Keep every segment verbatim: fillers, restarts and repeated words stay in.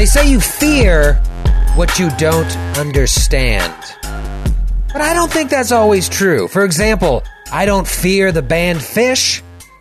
They say you fear what you don't understand. But I don't think that's always true. For example, I don't fear the band Fish.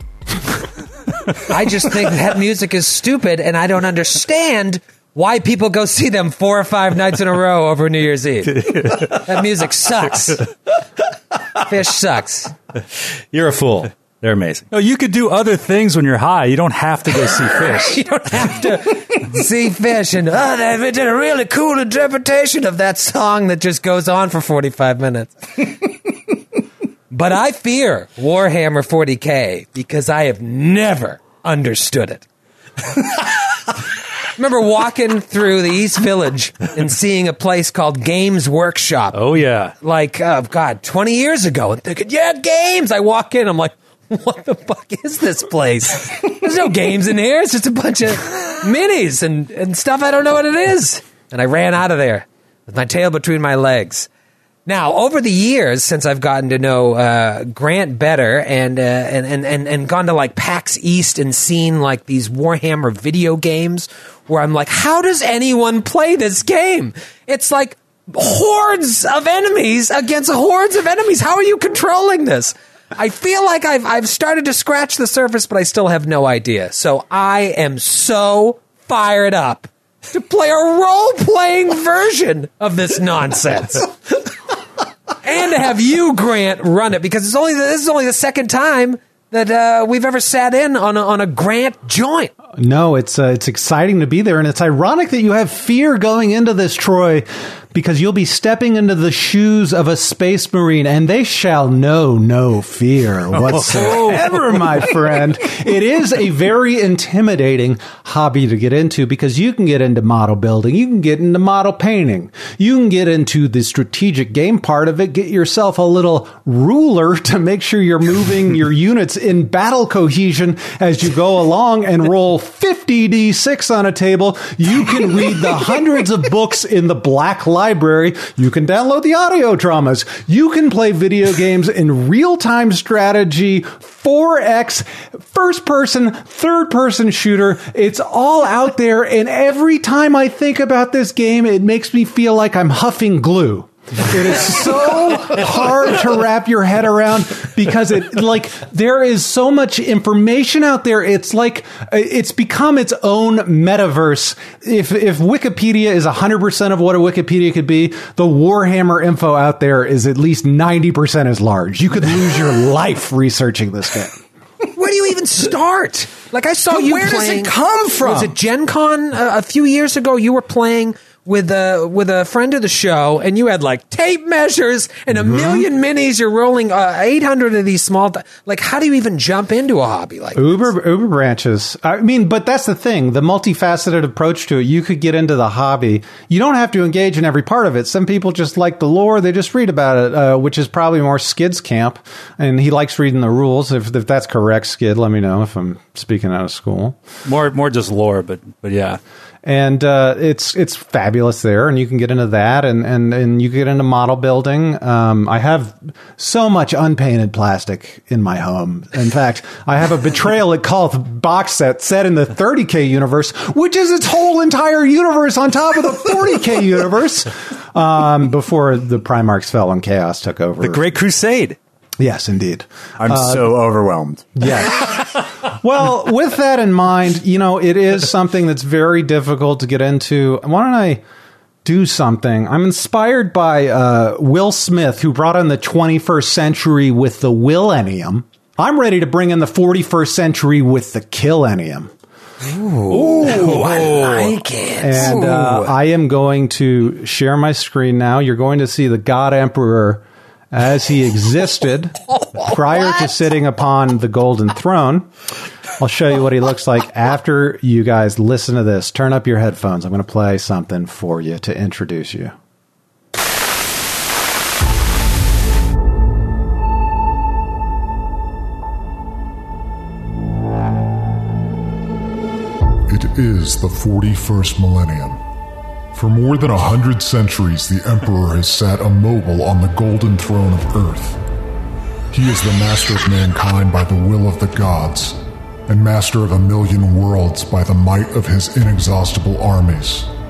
I just think that music is stupid, and I don't understand why people go see them four or five nights in a row over New Year's Eve. That music sucks. Fish sucks. You're a fool. They're amazing. No, you could do other things when you're high. You don't have to go see Fish. You don't have to see Fish. And oh, they did a really cool interpretation of that song that just goes on for forty-five minutes. But I fear Warhammer forty K because I have never understood it. Remember walking through the East Village and seeing a place called Games Workshop. Oh, yeah. Like, oh, God, twenty years ago. And thinking, yeah, games. I walk in, I'm like, what the fuck is this place? There's no games in here. It's just a bunch of minis and, and stuff I don't know what it is. And I ran out of there with my tail between my legs. Now, over the years, since I've gotten to know uh, Grant better and, uh, and, and, and, and gone to like PAX East and seen like these Warhammer video games where I'm like, how does anyone play this game? It's like hordes of enemies against hordes of enemies. How are you controlling this? I feel like I've I've started to scratch the surface, but I still have no idea. So I am so fired up to play a role-playing version of this nonsense. And to have you, Grant, run it, because it's only this is only the second time that uh, we've ever sat in on a, on a Grant joint. No, it's uh, it's exciting to be there, and it's ironic that you have fear going into this, Troy, because you'll be stepping into the shoes of a space marine, and they shall know no fear whatsoever, my friend. It is a very intimidating hobby to get into because you can get into model building, you can get into model painting, you can get into the strategic game part of it, get yourself a little ruler to make sure you're moving your units in battle cohesion as you go along, and roll fifty d six on a table. You can read the hundreds of books in the Black Library. You can download the audio dramas. You can play video games in real-time strategy, four X, first-person, third-person shooter. It's all out there, and every time I think about this game, it makes me feel like I'm huffing glue. It is so hard to wrap your head around because it like there is so much information out there. It's like it's become its own metaverse. If if Wikipedia is one hundred percent of what a Wikipedia could be, the Warhammer info out there is at least ninety percent as large. You could lose your life researching this game. Where do you even start? Like I saw But you where playing. does it come from? Was it Gen Con uh, a few years ago? You were playing with a with a friend of the show, and you had like tape measures and a mm-hmm. million minis. You're rolling uh, eight hundred of these small. Th- like, how do you even jump into a hobby like Uber this? Uber branches? I mean, but that's the thing. The multifaceted approach to it. You could get into the hobby. You don't have to engage in every part of it. Some people just like the lore. They just read about it, uh, which is probably more Skid's camp. And he likes reading the rules. If, if that's correct, Skid, let me know if I'm speaking out of school. More, more just lore, but but yeah. And uh, it's it's fabulous there, and you can get into that, and, and, and you can get into model building. Um, I have so much unpainted plastic in my home. In fact, I have a Betrayal at Cult box set set in the thirty K universe, which is its whole entire universe on top of the forty K universe, um, before the Primarchs fell and Chaos took over. The Great Crusade. Yes, indeed. I'm uh, so overwhelmed. Yes. Well, with that in mind, you know, it is something that's very difficult to get into. Why don't I do something? I'm inspired by uh, Will Smith, who brought in the twenty-first century with the Willennium. I'm ready to bring in the forty-first century with the Killennium. Ooh, Ooh, I like it. And uh, I am going to share my screen now. You're going to see the God Emperor as he existed prior to sitting upon the golden throne. I'll show you what he looks like after you guys listen to this. Turn up your headphones. I'm going to play something for you to introduce you. It is the forty-first millennium. For more than a hundred centuries, the Emperor has sat immobile on the golden throne of Earth. He is the master of mankind by the will of the gods, and master of a million worlds by the might of his inexhaustible armies.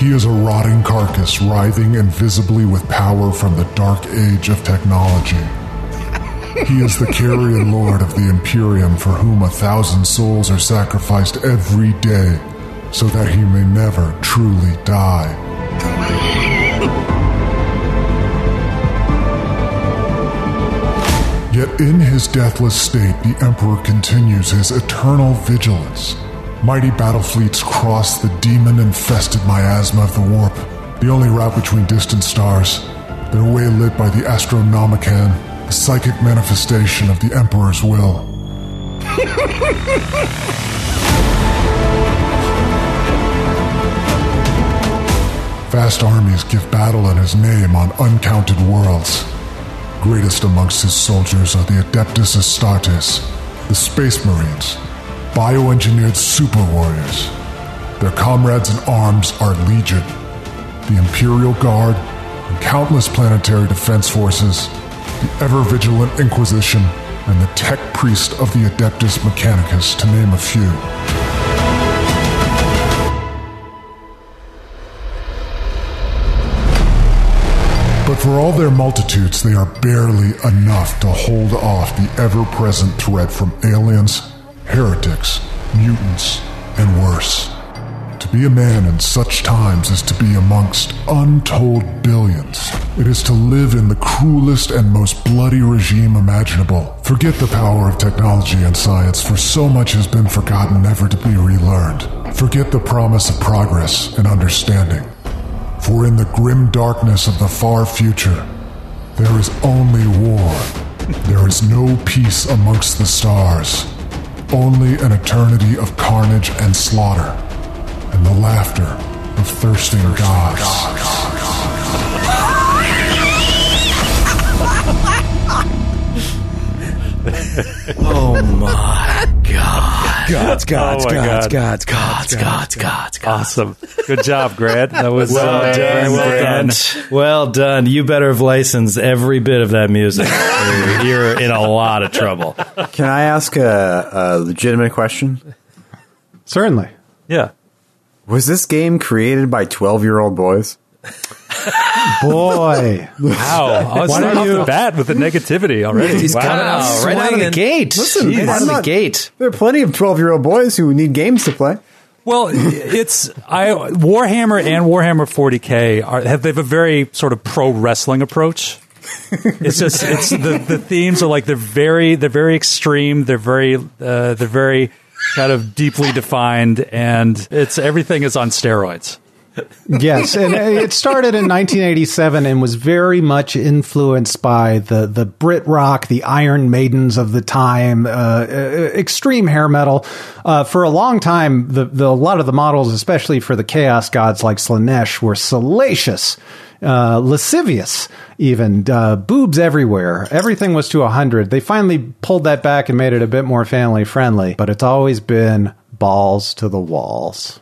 He is a rotting carcass writhing invisibly with power from the dark age of technology. He is the carrion lord of the Imperium for whom a thousand souls are sacrificed every day so that he may never truly die. Yet in his deathless state, the Emperor continues his eternal vigilance. Mighty battle fleets cross the demon-infested miasma of the warp, the only route between distant stars, their way lit by the Astronomicon, the psychic manifestation of the Emperor's will. Vast armies give battle in his name on uncounted worlds. Greatest amongst his soldiers are the Adeptus Astartes, the Space Marines, bioengineered super warriors. Their comrades in arms are Legion, the Imperial Guard, and countless planetary defense forces, the ever-vigilant Inquisition, and the tech priest of the Adeptus Mechanicus, to name a few. But for all their multitudes, they are barely enough to hold off the ever-present threat from aliens, heretics, mutants, and worse. To be a man in such times is to be amongst untold billions. It is to live in the cruelest and most bloody regime imaginable. Forget the power of technology and science, for so much has been forgotten, never to be relearned. Forget the promise of progress and understanding. For in the grim darkness of the far future, there is only war. There is no peace amongst the stars. Only an eternity of carnage and slaughter, and the laughter of thirsting gods. Oh my God. Gods, gods, Oh my gods, God. gods, gods, Gods, gods, gods. Awesome. Good job, Grant. That was Well uh, done, well done. Grant. Well done. You better have licensed every bit of that music. You're, you're in a lot of trouble. Can I ask a, a legitimate question? Certainly. Yeah. Was this game created by twelve-year-old boys? Boy. Wow. I was Why starting don't off you- the bat with the negativity already. He's wow. coming out Wow, right out of the swinging. gate. Listen, Jeez. I'm out of the not- gate. There are plenty of twelve-year-old boys who need games to play. Well, it's I Warhammer and Warhammer forty K are have they have a very sort of pro wrestling approach. It's just it's the, the themes are like they're very they're very extreme. They're very uh, they're very kind of deeply defined, and it's everything is on steroids. Yes, and it started in nineteen eighty-seven and was very much influenced by the the Brit rock, the Iron Maidens of the time, uh, extreme hair metal. Uh, for a long time, the, the a lot of the models, especially for the Chaos gods like Slaanesh, were salacious, uh, lascivious, even uh, boobs everywhere. Everything was to a hundred. They finally pulled that back and made it a bit more family friendly, but it's always been balls to the walls.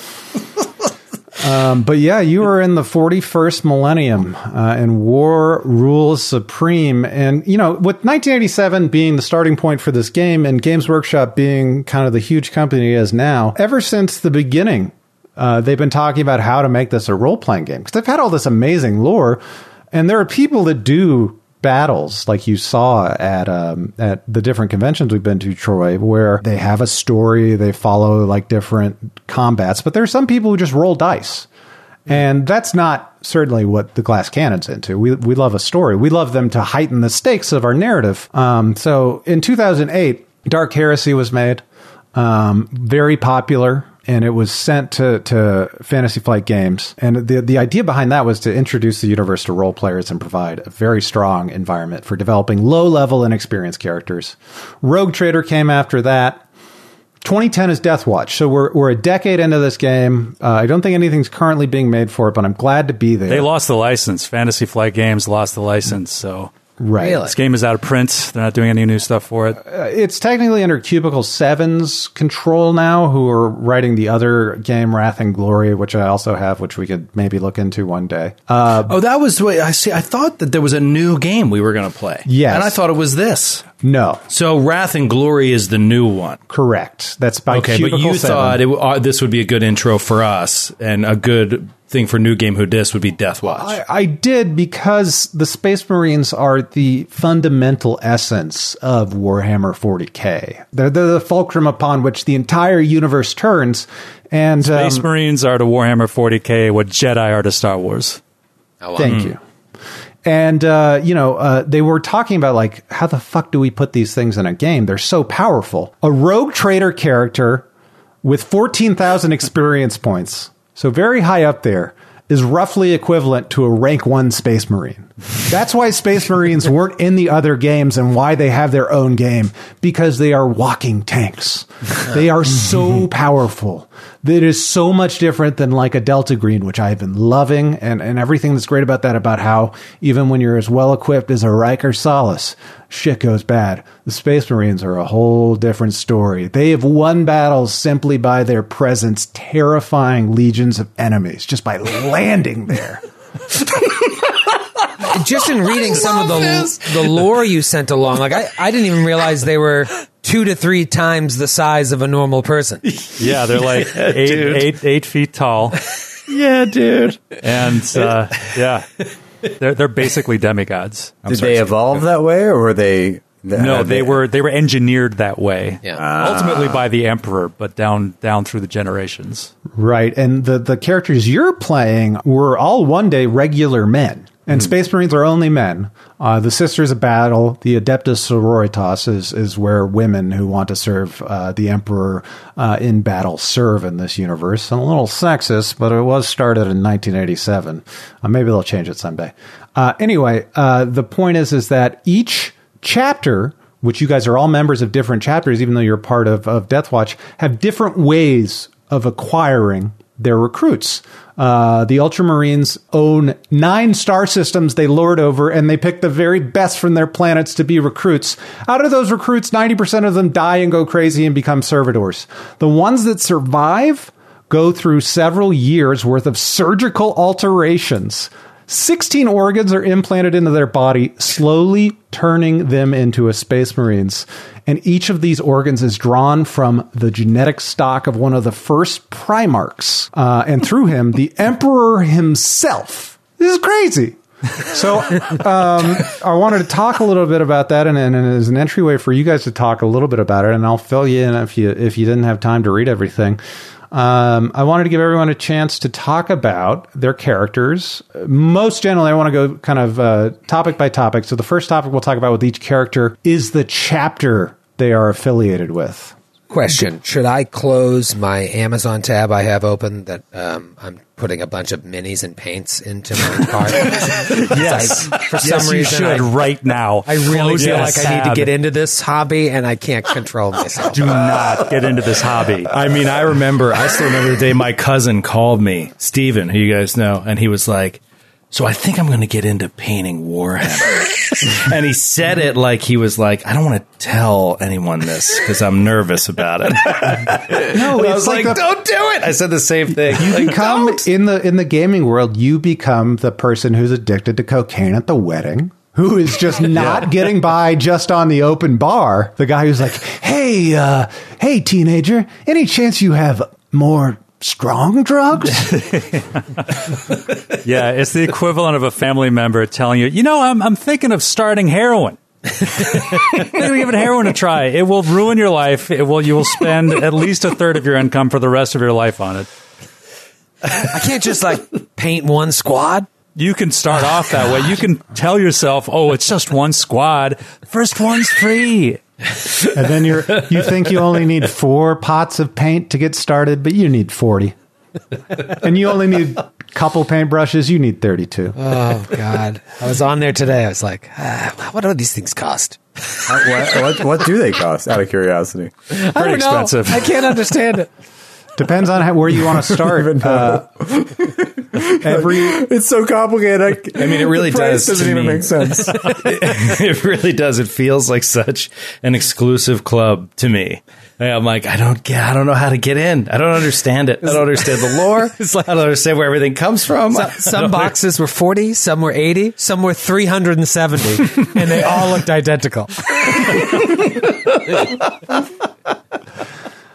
Um, but yeah, you are in the forty-first millennium, uh, and war rules supreme. And, you know, with nineteen eighty-seven being the starting point for this game and Games Workshop being kind of the huge company it is now, ever since the beginning, uh, they've been talking about how to make this a role-playing game. Because they've had all this amazing lore, and there are people that do battles like you saw at um, at the different conventions we've been to, Troy, where they have a story, they follow like different combats, but there's some people who just roll dice. And that's not certainly what the Glass Cannon's into. We we love a story. We love them to heighten the stakes of our narrative. Um, so in two thousand eight, Dark Heresy was made, um, very popular. And it was sent to, to Fantasy Flight Games. And the the idea behind that was to introduce the universe to role players and provide a very strong environment for developing low-level and experienced characters. Rogue Trader came after that. twenty ten is Death Watch. So we're we're a decade into this game. Uh, I don't think anything's currently being made for it, but I'm glad to be there. They lost the license. Fantasy Flight Games lost the license, so Right. Really? this game is out of print. They're not doing any new stuff for it. Uh, it's technically under Cubicle seven's control now, who are writing the other game, Wrath and Glory, which I also have, which we could maybe look into one day. Uh, Oh, that was what I see. I thought that there was a new game we were going to play. Yes. And I thought it was this. no, So Wrath and Glory is the new one. correct. That's by Okay, Cubicle but you seven. thought it, uh, this would be a good intro for us and a good thing for New Game Who Dis would be Death Watch. I, I did because the Space Marines are the fundamental essence of Warhammer forty K. They're, they're the fulcrum upon which the entire universe turns. And Space um, Marines are to Warhammer forty K what Jedi are to Star Wars. Oh, wow. Thank you. And, uh, you know, uh, they were talking about, like, how the fuck do we put these things in a game? They're so powerful. A rogue trader character with fourteen thousand experience points, so very high up there, is roughly equivalent to a rank one Space Marine. That's why Space Marines weren't in the other games and why they have their own game, because they are walking tanks. They are so powerful. It is so much different than like a Delta Green, which I've been loving, and, and everything that's great about that, about how even when you're as well equipped as a Riker Solace, shit goes bad. The Space Marines are a whole different story. They have won battles simply by their presence, terrifying legions of enemies just by landing there. Just in reading some of the the lore you sent along, like I, I didn't even realize they were two to three times the size of a normal person. Yeah, they're like Yeah, eight, dude. eight, eight feet tall. Yeah, dude. And, uh, yeah, they're, they're basically demigods. I'm Did sorry, they Steve. evolve that way, or were they? No, they were they were engineered that way. Yeah. Ultimately by the Emperor, but down down through the generations. Right. And the, the characters you're playing were all one day regular men. And Space Marines are only men. Uh, the Sisters of Battle, the Adeptus Sororitas, is, is where women who want to serve uh, the Emperor uh, in battle serve in this universe. And a little sexist, but it was started in nineteen eighty-seven. Uh, maybe they'll change it someday. Uh, anyway, uh, the point is, is that each chapter, which you guys are all members of different chapters, even though you're part of, of Death Watch, have different ways of acquiring their recruits. Uh, the Ultramarines own nine star systems they lord over, and they pick the very best from their planets to be recruits. Out of those recruits, ninety percent of them die and go crazy and become servitors. The ones that survive go through several years worth of surgical alterations. sixteen organs are implanted into their body, slowly turning them into a Space Marines. And each of these organs is drawn from the genetic stock of one of the first Primarchs. Uh, and through him, the Emperor himself. This is crazy. So um, I wanted to talk a little bit about that, and, and as an entryway for you guys to talk a little bit about it, and I'll fill you in if you if you didn't have time to read everything. Um, I wanted to give everyone a chance to talk about their characters. Most generally, I want to go kind of uh, topic by topic. So the first topic we'll talk about with each character is the chapter they are affiliated with. Question: should I close my Amazon tab I have open that um, I'm putting a bunch of minis and paints into my cart? Yes. I, for some Yes, you reason, should I, right now. I really Close feel that like I need to tab. get into this hobby, and I can't control myself. Do not get into this hobby. I mean, I remember, I still remember the day my cousin called me, Steven, who you guys know, and he was like, so I think I'm going to get into painting Warhammer. And he said it like he was like, I don't want to tell anyone this because I'm nervous about it. No, And I it's was like, like, the, don't do it. I said the same thing. you Like, become don't. in the in the gaming world. You become the person who's addicted to cocaine at the wedding, who is just not getting by just on the open bar. The guy who's like, hey, uh, hey, teenager, any chance you have more strong drugs? Yeah, it's the equivalent of a family member telling you, you know, I'm, I'm thinking of starting heroin. Maybe give it heroin a try. It will ruin your life. It will. You will spend at least a third of your income for the rest of your life on it. I can't just like paint one squad. You can start off that way. You can tell yourself, oh, it's just one squad. First one's free. And then you're you think you only need four pots of paint to get started, but you need forty. And you only need a couple paintbrushes, you need thirty-two. Oh God! I was on there today. I was like, ah, what do these things cost? Uh, what, what, what do they cost, out of curiosity? I don't Pretty know. expensive. I can't understand it. Depends on how, where you want to start. Uh, every It's so complicated. I, I mean, it really the price does doesn't to even me. make sense. It really does. It feels like such an exclusive club to me. And I'm like, I don't get, I don't know how to get in. I don't understand it. I don't understand the lore. I don't understand where everything comes from. So, some boxes were forty, some were eighty, some were three hundred and seventy, and they all looked identical.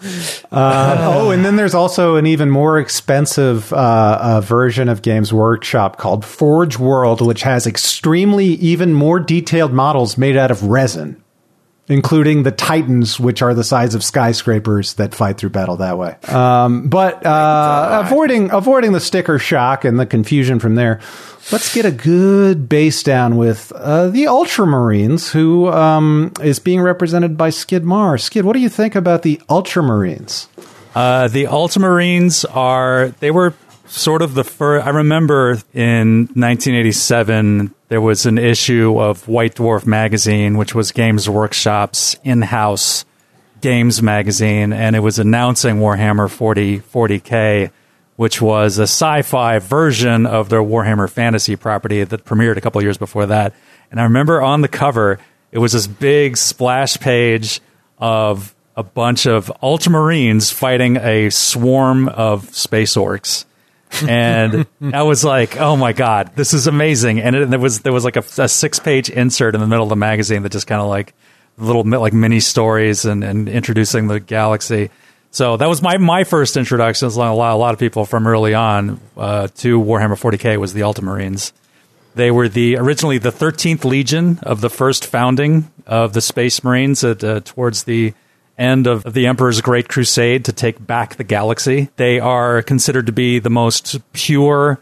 Uh, oh, and then there's also an even more expensive uh, uh, version of Games Workshop called Forge World, which has extremely even more detailed models made out of resin, including the Titans, which are the size of skyscrapers that fight through battle that way. Um, but uh, avoiding avoiding the sticker shock and the confusion from there, let's get a good base down with uh, the Ultramarines, who um, is being represented by Skid Marr. Skid, what do you think about the Ultramarines? Uh, the Ultramarines are, they were sort of the first. I remember in nineteen eighty-seven, there was an issue of White Dwarf magazine, which was Games Workshop's in-house games magazine, and it was announcing Warhammer forty forty K, which was a sci-fi version of their Warhammer Fantasy property that premiered a couple of years before that. And I remember on the cover, it was this big splash page of a bunch of Ultramarines fighting a swarm of space orcs. And I was like, oh my God, this is amazing. And it, there was there was like a, a six-page insert in the middle of the magazine that just kind of like little like mini stories and, and introducing the galaxy. So that was my, my first introduction, as a lot, a lot of people from early on uh, to Warhammer forty K was the Ultramarines. They were the originally the thirteenth Legion of the first founding of the Space Marines at, uh, towards the end of the Emperor's Great Crusade to take back the galaxy. They are considered to be the most pure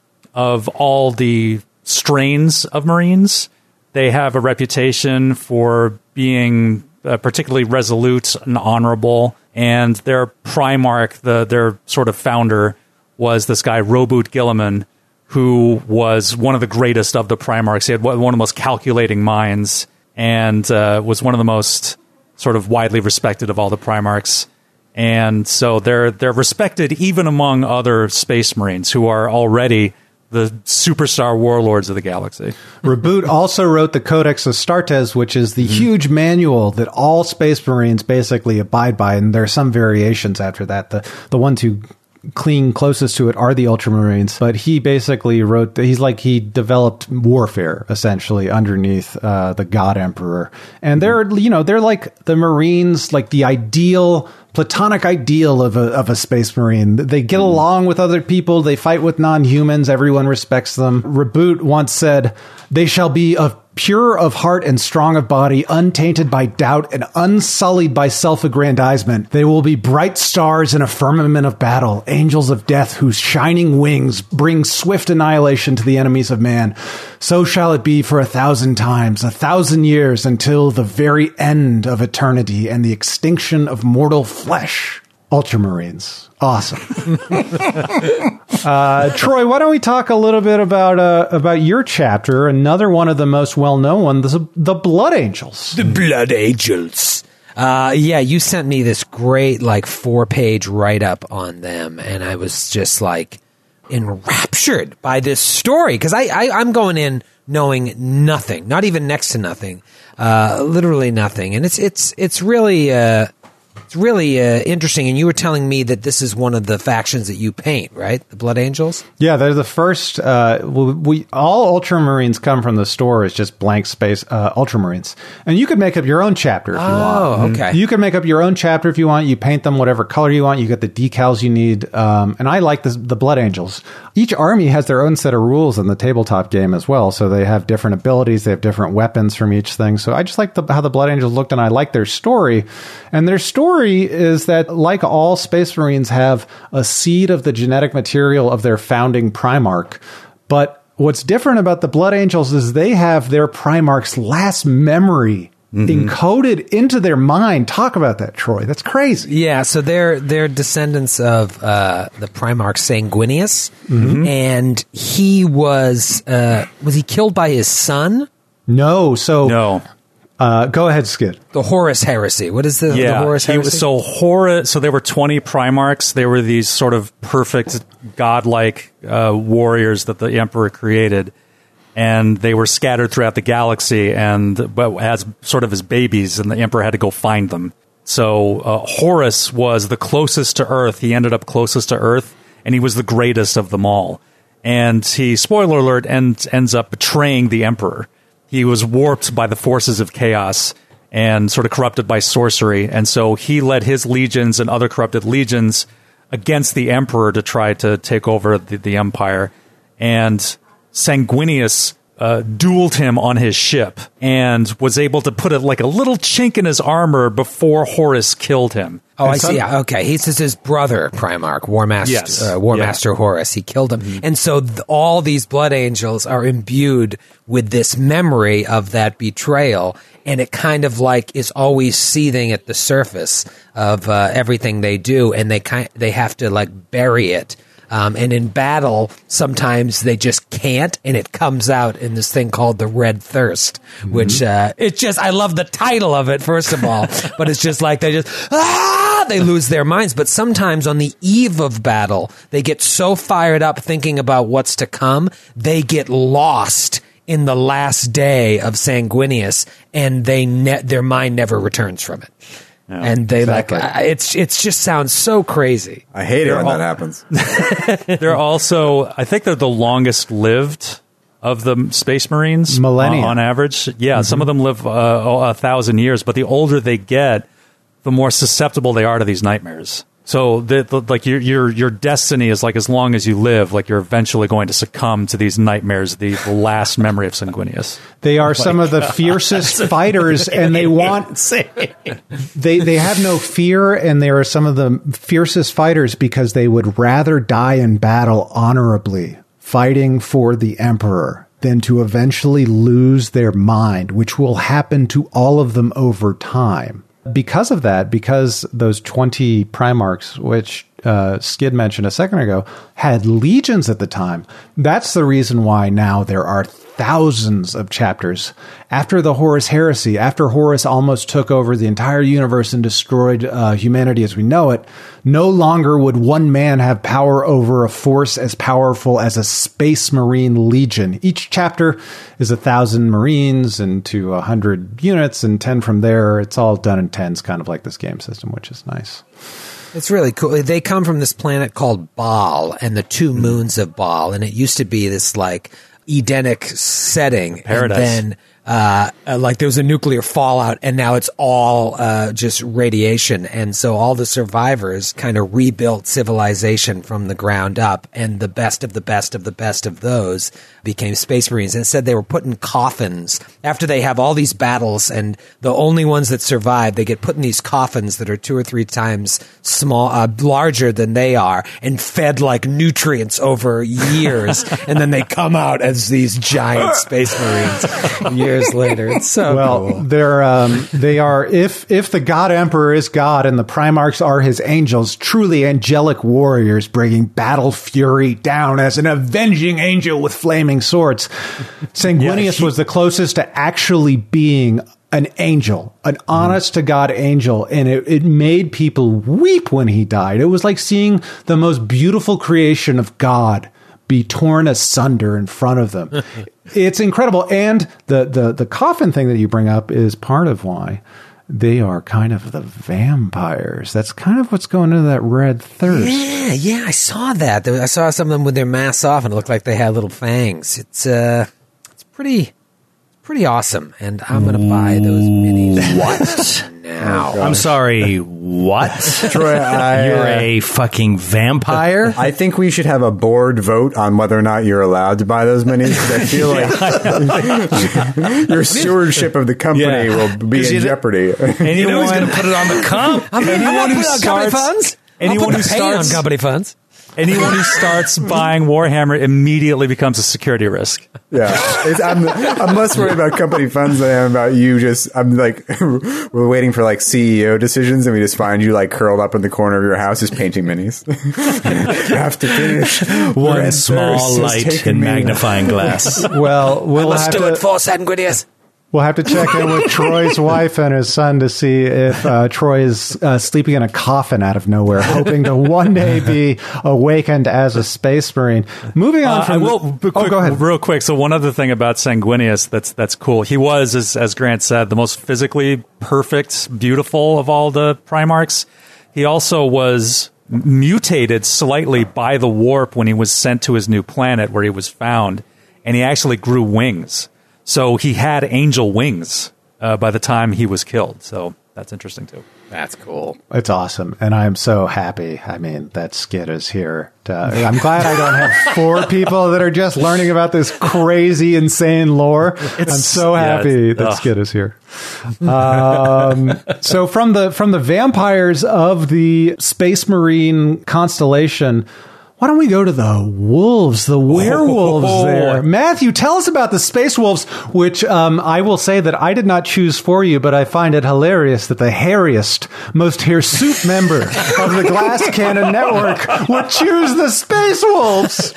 of all the strains of Marines. They have a reputation for being uh, particularly resolute and honorable. And their Primarch, the, their sort of founder, was this guy, Roboute Guilliman, who was one of the greatest of the Primarchs. He had one of the most calculating minds and uh, was one of the most sort of widely respected of all the Primarchs. And so they're they're respected even among other Space Marines who are already the superstar warlords of the galaxy. Roboute also wrote the Codex Astartes, which is the mm-hmm. huge manual that all Space Marines basically abide by, and there are some variations after that. The the ones who cling closest to it are the Ultramarines, but he basically wrote, he's like, he developed warfare essentially underneath uh, the God Emperor. And they're, you know, they're like the Marines, like the ideal, platonic ideal of a, of a Space Marine. They get along with other people. They fight with non-humans. Everyone respects them. Roboute once said, "They shall be of pure of heart and strong of body, untainted by doubt and unsullied by self-aggrandizement. They will be bright stars in a firmament of battle, angels of death whose shining wings bring swift annihilation to the enemies of man. So shall it be for a thousand times, a thousand years, until the very end of eternity and the extinction of mortal flesh." Ultramarines. Awesome. uh, Troy, why don't we talk a little bit about uh, about your chapter, another one of the most well-known ones, the, the Blood Angels. The Blood Angels. Uh, yeah, you sent me this great, like, four-page write-up on them, and I was just, like, enraptured by this story, because I, I, I'm going in knowing nothing, not even next to nothing, uh, literally nothing, and it's it's it's really... Uh, It's really uh, interesting, and you were telling me that this is one of the factions that you paint, right? The Blood Angels? Yeah, they're the first. Uh, we all Ultramarines come from the store as just blank space uh, Ultramarines, and you could make up your own chapter if you oh, want. Oh, okay. You can make up your own chapter if you want. You paint them whatever color you want. You get the decals you need, um, and I like this, the Blood Angels. Each army has their own set of rules in the tabletop game as well, so they have different abilities. They have different weapons from each thing. So I just like the, how the Blood Angels looked, and I like their story, and their story is that, like all Space Marines, have a seed of the genetic material of their founding Primarch. But what's different about the Blood Angels is they have their Primarch's last memory mm-hmm. encoded into their mind. Talk about that, Troy. That's crazy. Yeah, so they're they're descendants of uh, the Primarch Sanguinius, mm-hmm. and he was uh, was he killed by his son? No, so no. Uh, go ahead, Skid. The Horus Heresy. What is the, yeah, the Horus Heresy? Was, so Horus. So there were twenty Primarchs. They were these sort of perfect, godlike uh, warriors that the Emperor created, and they were scattered throughout the galaxy, and but as sort of as babies, and the Emperor had to go find them. So uh, Horus was the closest to Earth. He ended up closest to Earth, and he was the greatest of them all. And he, spoiler alert, ends ends up betraying the Emperor. He was warped by the forces of chaos, and sort of corrupted by sorcery. And so he led his legions and other corrupted legions against the Emperor to try to take over the, the Empire. And Sanguinius uh, dueled him on his ship and was able to put a, like a little chink in his armor before Horus killed him. Oh, And I some- see. Okay, he's just his brother, Primarch, War Master, Yes. uh, War Yeah. Master Horus. He killed him, and so th- all these Blood Angels are imbued with this memory of that betrayal, and it kind of like is always seething at the surface of uh, everything they do, and they kind they have to like bury it. Um, and in battle, sometimes they just can't, and it comes out in this thing called the Red Thirst, which uh, it's just, I love the title of it, first of all, but it's just like they just, ah, they lose their minds. But sometimes on the eve of battle, they get so fired up thinking about what's to come, they get lost in the last day of Sanguinius, and they ne- their mind never returns from it. And they exactly. like, uh, it's, it's just sounds so crazy. I hate it when all- that happens. They're also, I think they're the longest lived of the Space Marines. Millennia. On, on average. Yeah, some of them live uh, a thousand years, but the older they get, the more susceptible they are to these nightmares. So, the, the, like your your your destiny is like as long as you live, like you're eventually going to succumb to these nightmares. The, the last memory of Sanguinius. They are some of the fiercest fighters, and they want they they have no fear, and they are some of the fiercest fighters because they would rather die in battle honorably, fighting for the Emperor, than to eventually lose their mind, which will happen to all of them over time. Because of that, because those twenty Primarchs, which uh, Skid mentioned a second ago, had legions at the time, that's the reason why now there are thousands of chapters. After the Horus Heresy, after Horus almost took over the entire universe and destroyed uh, humanity as we know it, no longer would one man have power over a force as powerful as a Space Marine Legion. Each chapter is a thousand Marines and to a hundred units, and ten from there. It's all done in tens, kind of like this game system, which is nice. It's really cool. They come from this planet called Baal and the two moons of Baal, and it used to be this like Edenic setting. Paradise. And then uh, uh, like there was a nuclear fallout, and now it's all uh, just radiation. And so all the survivors kind of rebuilt civilization from the ground up, and the best of the best of the best of those became Space Marines. And it said they were put in coffins after they have all these battles, and the only ones that survive, they get put in these coffins that are two or three times small, uh, larger than they are, and fed like nutrients over years, and then they come out as these giant Space Marines years later. It's so Well, cool. they're um, they are if if the God Emperor is God and the Primarchs are his angels, truly angelic warriors bringing battle fury down as an avenging angel with flaming swords. Sanguinius Yeah, he- was the closest to actually being an angel, an honest to God angel, and it, it made people weep when he died. It was like seeing the most beautiful creation of God be torn asunder in front of them. It's incredible. And the, the, the coffin thing that you bring up is part of why they are kind of the vampires. That's kind of what's going into that red thirst. Yeah, yeah, I saw that. There- I saw some of them with their masks off, and it looked like they had little fangs. It's uh, it's pretty, pretty awesome. And I'm gonna buy those minis. What now? I'm sorry, what? Troy, I, You're uh, a fucking vampire? I think we should have a board vote on whether or not you're allowed to buy those minis, because I feel like your stewardship of the company Yeah. will be 'Cause in you know- jeopardy. And you know who's going to put it on the comp? I'm, I'm Anyone not who putting on company starts- funds. anyone I'll put who the paint starts- on company funds. Anyone who starts buying Warhammer immediately becomes a security risk. Yeah, it's, I'm, I'm less worried about company funds than I am about you. Just, I'm like, we're waiting for like C E O decisions, and we just find you like curled up in the corner of your house, just painting minis. You have to finish One Red small Thirst has light taken in me. magnifying glass. Well, we'll Let's have do to, it for Sanguinius. we'll have to check in with Troy's wife and his son to see if uh, Troy is uh, sleeping in a coffin out of nowhere, hoping to one day be awakened as a Space Marine. Moving on Uh, from I will, the- but oh, quick, go ahead. real quick. So one other thing about Sanguinius that's that's cool. He was, as, as Grant said, the most physically perfect, beautiful of all the Primarchs. He also was mutated slightly by the warp when he was sent to his new planet where he was found, and he actually grew wings. So he had angel wings uh, by the time he was killed. So that's interesting too. That's cool. It's awesome, and I am so happy. I mean, that Skid is here. To, I'm glad I don't have four people that are just learning about this crazy, insane lore. I'm so happy yeah, that ugh. Skid is here. Um, so from the from the vampires of the Space Marine constellation, why don't we go to the wolves, the werewolves Oh. there? Matthew, tell us about the space wolves, which um, I will say that I did not choose for you, but I find it hilarious that the hairiest, most hirsute member of the Glass Cannon Network would choose the space wolves.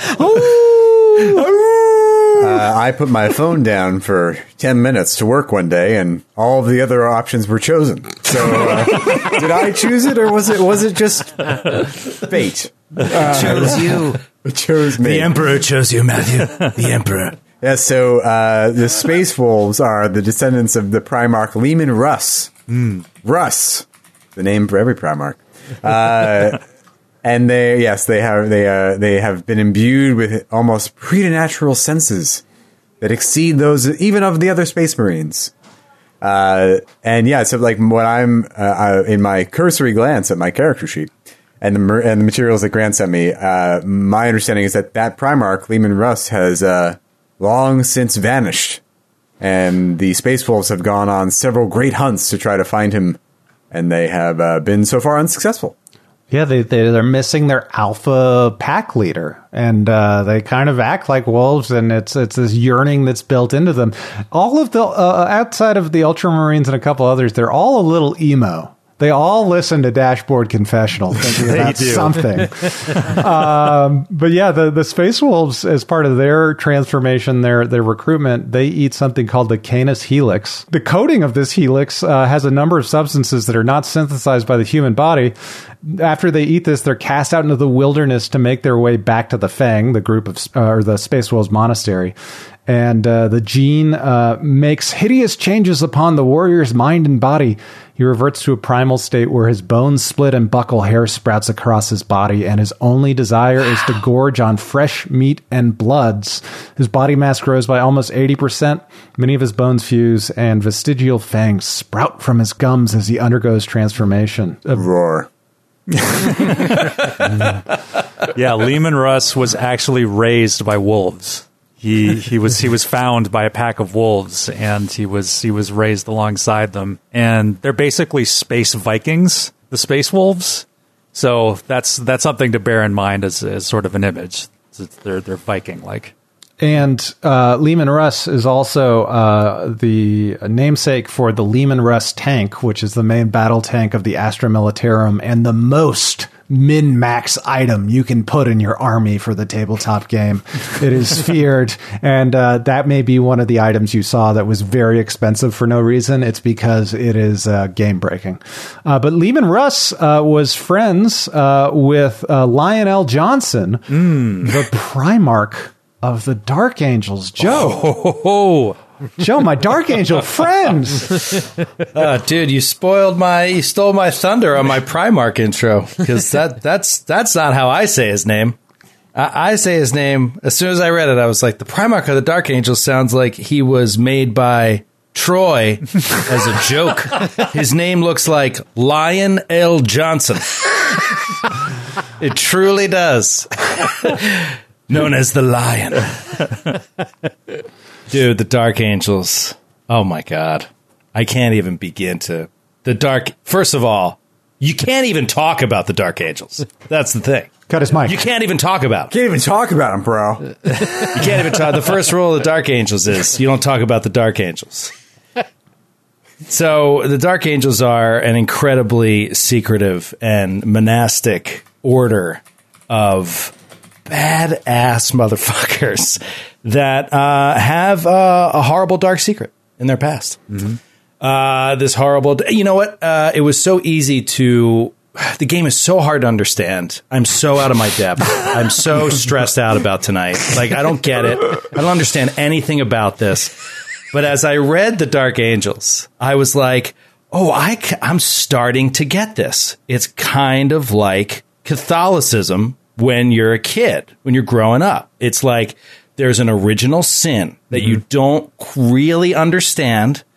Uh, I put my phone down for ten minutes to work one day, and all of the other options were chosen. So, uh, did I choose it, or was it was it just fate? Uh, chose you. It chose me. The Emperor chose you, Matthew. The Emperor. Yeah, so uh, the Space Wolves are the descendants of the Primarch Leman Russ. Mm. Russ, the name for every Primarch. Uh, and they, yes, they have they uh, they have been imbued with almost preternatural senses that exceed those even of the other Space Marines. Uh, and yeah, so like what I'm uh, uh, in my cursory glance at my character sheet. And the, and the materials that Grant sent me, uh, my understanding is that that Primarch, Leman Russ, has uh, long since vanished. And the Space Wolves have gone on several great hunts to try to find him. And they have uh, been so far unsuccessful. Yeah, they, they, they're missing their alpha pack leader. And uh, they kind of act like wolves, and it's it's this yearning that's built into them. All of the, uh, outside of the Ultramarines and a couple others, they're all a little emo. They all listen to Dashboard Confessional thinking about something. um, but yeah, the, the Space Wolves, as part of their transformation, their their recruitment, they eat something called the Canis Helix. The coating of this helix uh, has a number of substances that are not synthesized by the human body. After they eat this, they're cast out into the wilderness to make their way back to the Fang, the group of uh, or the Space Wolves monastery. And uh, the gene uh, makes hideous changes upon the warrior's mind and body. He reverts to a primal state where his bones split and buckle hair sprouts across his body, and his only desire is to gorge on fresh meat and bloods. His body mass grows by almost eighty percent. Many of his bones fuse, and vestigial fangs sprout from his gums as he undergoes transformation. Uh, Roar. Yeah, Leman Russ was actually raised by wolves. He he was he was found by a pack of wolves, and he was he was raised alongside them. And they're basically space Vikings, the space wolves. So that's that's something to bear in mind as, as sort of an image. It's, they're they're Viking like. And uh, Leman Russ is also uh, the namesake for the Leman Russ tank, which is the main battle tank of the Astra Militarum and the most min-max item you can put in your army for the tabletop game. It is feared, and uh, that may be one of the items you saw that was very expensive for no reason. It's because it is uh, game-breaking. Uh, but Leman Russ uh, was friends uh, with uh, Lionel Johnson, mm. the Primarch of the Dark Angels. Joe. Oh, ho, ho. Joe, my Dark Angel friends. Uh, dude, you spoiled my, you stole my thunder on my Primarch intro, because that, that's, that's not how I say his name. I, I say his name, as soon as I read it, I was like, the Primarch of the Dark Angels sounds like he was made by Troy as a joke. His name looks like Lion L. Johnson. It truly does. Known as the Lion. Dude, the Dark Angels. Oh my God. I can't even begin to. The Dark. First of all, you can't even talk about the Dark Angels. That's the thing. Cut his mic. You can't even talk about them. Can't even talk about them, bro. You can't even talk. The first rule of the Dark Angels is you don't talk about the Dark Angels. So the Dark Angels are an incredibly secretive and monastic order of badass motherfuckers that uh, have uh, a horrible dark secret in their past. Mm-hmm. Uh, this horrible, you know what? Uh, it was so easy to. The game is so hard to understand. I'm so out of my depth. I'm so stressed out about tonight. Like, I don't get it. I don't understand anything about this. But as I read the Dark Angels, I was like, oh, I ca- I'm starting to get this. It's kind of like Catholicism when you're a kid, when you're growing up. It's like there's an original sin that mm-hmm. you don't really understand,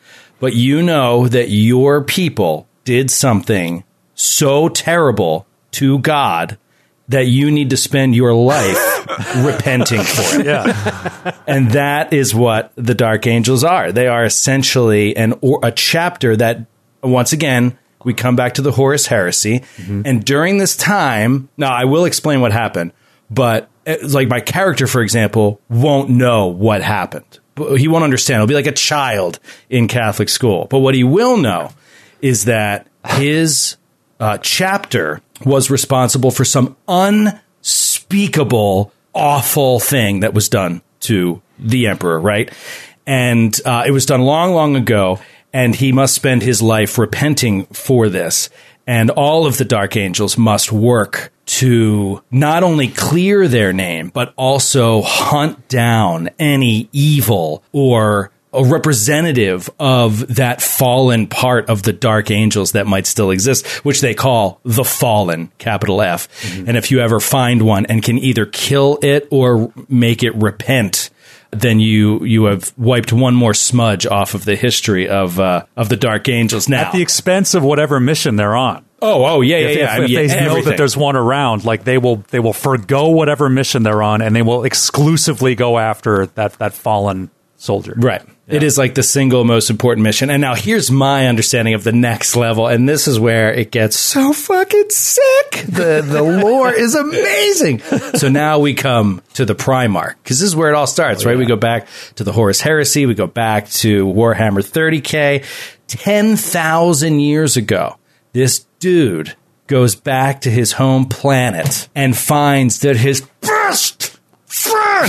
but you know that your people did something so terrible to God that you need to spend your life repenting for it. Yeah. And that is what the Dark Angels are. They are essentially an or a chapter that, once again, we come back to the Horus Heresy. Mm-hmm. And during this time, now I will explain what happened, but like my character, for example, won't know what happened. He won't understand. He'll be like a child in Catholic school. But what he will know is that his uh, chapter was responsible for some unspeakable, awful thing that was done to the emperor, right? And uh, it was done long, long ago, and he must spend his life repenting for this. And all of the Dark Angels must work to not only clear their name, but also hunt down any evil or a representative of that fallen part of the Dark Angels that might still exist, which they call the Fallen, capital F. Mm-hmm. And if you ever find one and can either kill it or make it repent, then you you have wiped one more smudge off of the history of uh, of the Dark Angels. Now, at the expense of whatever mission they're on. Oh, oh, yeah, yeah, if, yeah. If, I mean, if yeah, they know everything. that there's one around, like they will, they will forgo whatever mission they're on, and they will exclusively go after that that fallen soldier. Right. Yeah. It is like the single most important mission. And now here's my understanding of the next level, and this is where it gets so fucking sick. The the lore is amazing. So now we come to the Primarch, because this is where it all starts, oh, right? Yeah. We go back to the Horus Heresy. We go back to Warhammer thirty K. ten thousand years ago, this dude goes back to his home planet and finds that his best friend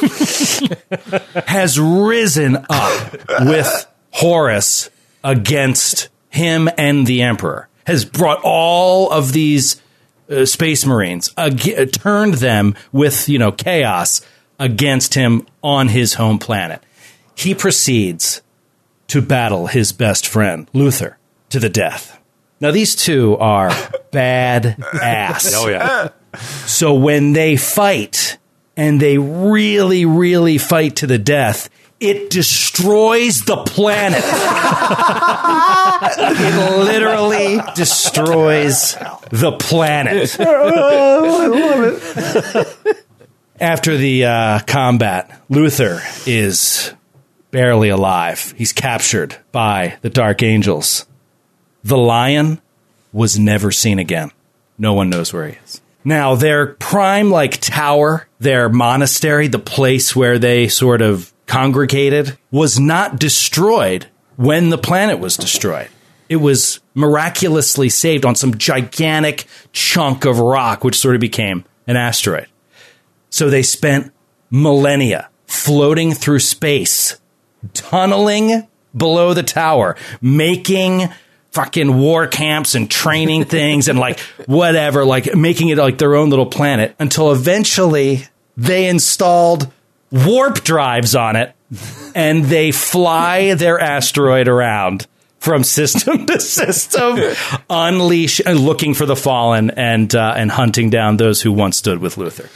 has risen up with Horus against him and the Emperor, has brought all of these uh, Space Marines, ag- turned them with, you know, chaos against him on his home planet. He proceeds to battle his best friend, Luther, to the death. Now, these two are bad ass. Oh, yeah. So when they fight, and they really, really fight to the death, it destroys the planet. It literally destroys the planet. Oh, I love it. After the uh, combat, Luther is barely alive. He's captured by the Dark Angels. The Lion was never seen again. No one knows where he is. Now, their prime, like, tower, their monastery, the place where they sort of congregated, was not destroyed when the planet was destroyed. It was miraculously saved on some gigantic chunk of rock, which sort of became an asteroid. So they spent millennia floating through space, tunneling below the tower, making fucking war camps and training things and like whatever, like making it like their own little planet, until eventually they installed warp drives on it and they fly their asteroid around from system to system, unleash and looking for the fallen and uh, and hunting down those who once stood with Luther.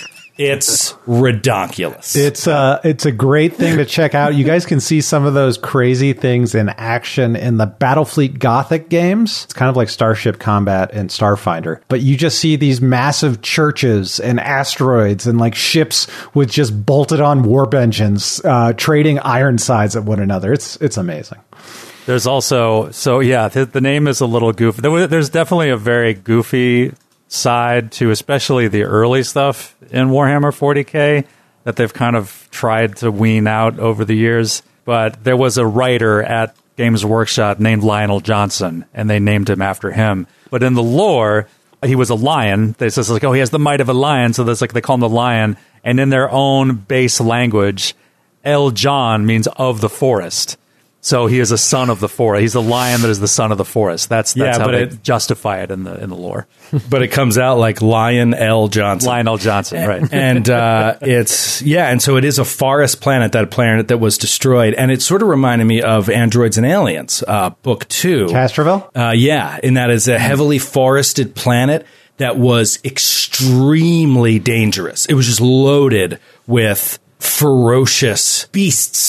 It's redonkulous. It's uh it's a great thing to check out. You guys can see some of those crazy things in action in the Battlefleet Gothic games. It's kind of like Starship Combat and Starfinder, but you just see these massive churches and asteroids and like ships with just bolted on warp engines uh, trading Ironsides at one another. It's it's amazing. There's also, so yeah, the, the name is a little goofy. There, there's definitely a very goofy side to especially the early stuff in Warhammer forty K that they've kind of tried to wean out over the years. But there was a writer at Games Workshop named Lionel Johnson, and they named him after him. But in the lore, he was a lion. They says like, oh, he has the might of a lion, so that's like they call him the lion. And in their own base language, El John means of the forest. So he is a son of the forest. He's a lion that is the son of the forest. That's that's yeah, how they it, justify it in the in the lore. But it comes out like Lion L. Johnson. Lionel Johnson, right? And uh, it's yeah, and so it is a forest planet, that planet that was destroyed, and it sort of reminded me of Androids and Aliens, uh, book two, Castroville. Uh, yeah, and that is a heavily forested planet that was extremely dangerous. It was just loaded with ferocious beasts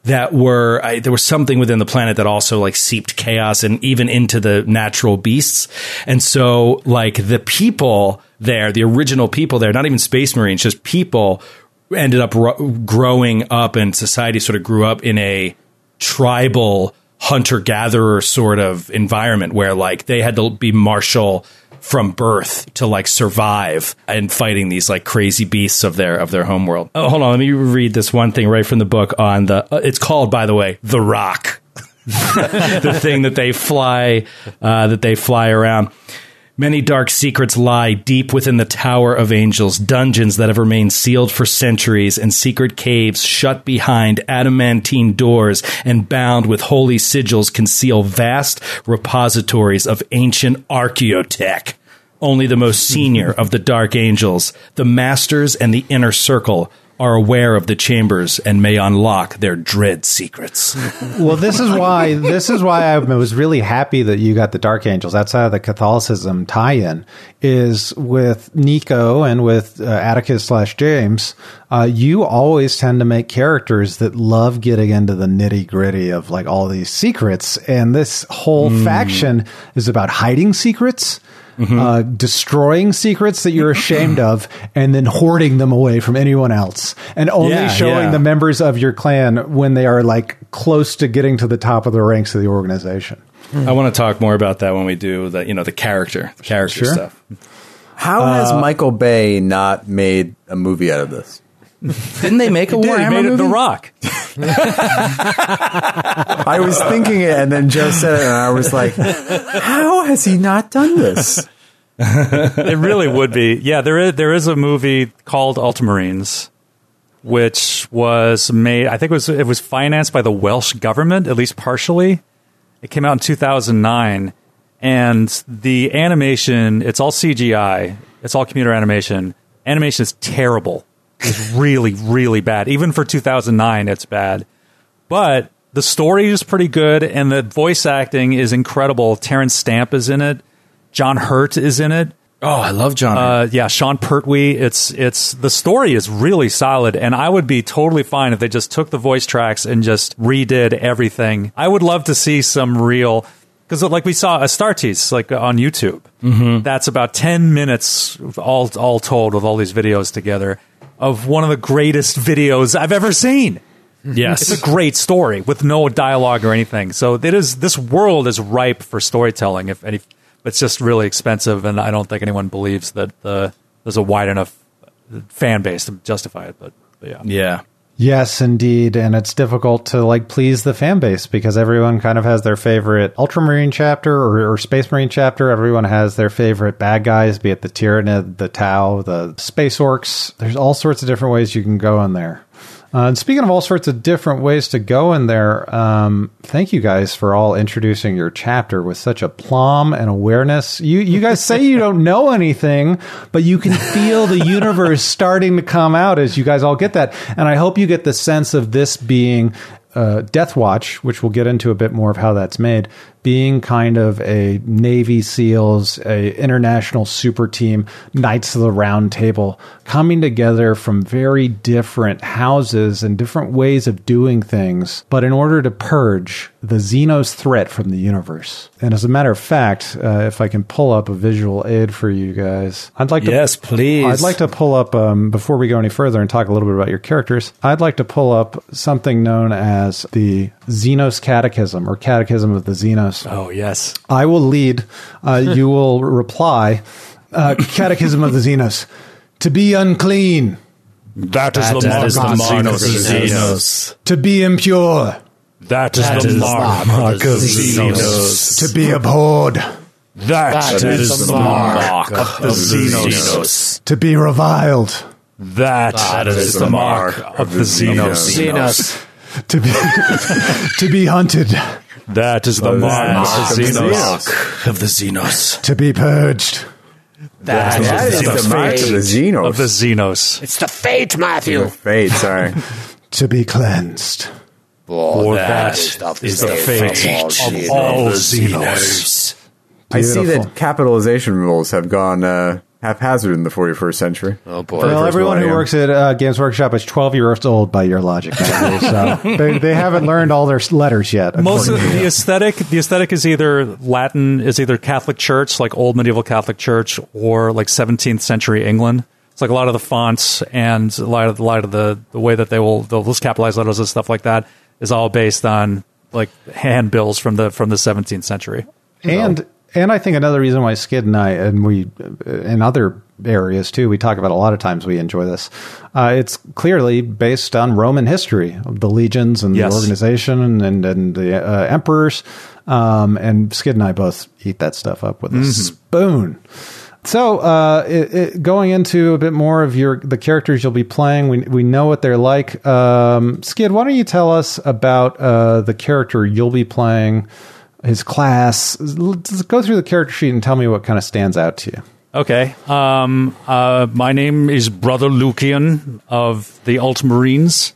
that were I, there was something within the planet that also like seeped chaos and even into the natural beasts. And so like the people there, the original people there, not even Space Marines, just people ended up ro- growing up, and society sort of grew up in a tribal hunter-gatherer sort of environment where like they had to be martial from birth to like survive and fighting these like crazy beasts of their of their homeworld. Oh, hold on, let me read this one thing right from the book on the. Uh, it's called, by the way, The Rock, the thing that they fly uh, that they fly around. Many dark secrets lie deep within the Tower of Angels, dungeons that have remained sealed for centuries, and secret caves shut behind adamantine doors and bound with holy sigils conceal vast repositories of ancient archaeotech. Only the most senior of the Dark Angels, the Masters and the Inner Circle, are aware of the chambers and may unlock their dread secrets. Well, this is why this is why I was really happy that you got the Dark Angels outside of the Catholicism tie-in. Is with Nico and with uh, Atticus slash James, uh, you always tend to make characters that love getting into the nitty gritty of like all these secrets, and this whole mm. faction is about hiding secrets. Mm-hmm. Uh, destroying secrets that you're ashamed of, and then hoarding them away from anyone else, and only yeah, showing yeah. the members of your clan when they are like close to getting to the top of the ranks of the organization. I want to talk more about that when we do the you know the character the character Sure. stuff. How Uh, has Michael Bay not made a movie out of this? Didn't they make a Did, he Warhammer made it movie? The Rock. I was thinking it, and then Joe said it, and I was like, how has he not done this? It really would be. Yeah, there is there is a movie called Ultramarines, which was made. I think it was it was financed by the Welsh government, at least partially. It came out in two thousand nine, and the animation, it's all C G I. It's all computer animation. Animation is terrible. It's really, really bad. Even for two thousand nine, it's bad. But the story is pretty good, and the voice acting is incredible. Terrence Stamp is in it. John Hurt is in it. Oh, I love John Hurt. Uh, yeah, Sean Pertwee. It's it's the story is really solid, and I would be totally fine if they just took the voice tracks and just redid everything. I would love to see some real, because like we saw Astartes like on YouTube. Mm-hmm. That's about ten minutes all all told with all these videos together of one of the greatest videos I've ever seen. Yes, It's a great story with no dialogue or anything. So it is. This world is ripe for storytelling. If any. It's just really expensive, and I don't think anyone believes that the, there's a wide enough fan base to justify it. But, but yeah, yeah. Yes, indeed, and it's difficult to like please the fan base because everyone kind of has their favorite Ultramarine chapter or, or Space Marine chapter. Everyone has their favorite bad guys, be it the Tyranid, the Tau, the Space Orcs. There's all sorts of different ways you can go in there. Uh, and speaking of all sorts of different ways to go in there, um, thank you guys for all introducing your chapter with such aplomb and awareness. You you guys say you don't know anything, but you can feel the universe starting to come out as you guys all get that. And I hope you get the sense of this being uh, Death Watch, which we'll get into a bit more of how that's made, being kind of a Navy SEALs, a international super team, Knights of the Round Table, coming together from very different houses and different ways of doing things, but in order to purge the Xenos threat from the universe. And as a matter of fact, uh, if I can pull up a visual aid for you guys, I'd like to... Yes, please. I'd like to pull up, um, before we go any further and talk a little bit about your characters, I'd like to pull up something known as the Xenos Catechism, or Catechism of the Xenos. Oh, yes. I will lead. Uh, you will reply. Uh, Catechism of the Xenos. To be unclean. That is That the mark is of the the mark of Xenos. the Xenos. To be impure. That is That the is mark, mark of of the Xenos. Xenos. To be abhorred. That is the mark of the Xenos. Xenos. To be reviled. That That is is the the mark of the Xenos. Xenos. To be to be hunted. That is the mark of the Xenos. Mark of the Xenos. To be purged. That That is is the mark of the Xenos. Of the Xenos. It's the fate, Matthew. Fate, sorry. To be cleansed. For that that is the the fate fate of of all the Xenos. Xenos. I see Beautiful. that capitalization rules have gone uh, haphazard in the forty-first century. Oh boy! Well, First everyone who millennium. works at uh, Games Workshop is twelve years old by your logic, Matthew, so they, they haven't learned all their letters yet. Most of according to the you. aesthetic, the aesthetic is either Latin, is either Catholic Church, like old medieval Catholic Church, or like seventeenth century England. It's like a lot of the fonts and a lot of, a lot of the, the way that they will they'll just capitalize letters and stuff like that is all based on like handbills from the from the seventeenth century. And and I think another reason why Skid and I, and we, in other areas too, we talk about a lot of times we enjoy this. Uh, it's clearly based on Roman history, the legions and Yes. the organization and, and, and the uh, emperors. Um, and Skid and I both eat that stuff up with a Mm-hmm. spoon. So, uh, it, it, going into a bit more of your the characters you'll be playing, we we know what they're like. Um, Skid, why don't you tell us about uh, the character you'll be playing, his class? Let's go through the character sheet and tell me what kind of stands out to you. Okay. Um, uh, my name is Brother Lucian of the Ultramarines,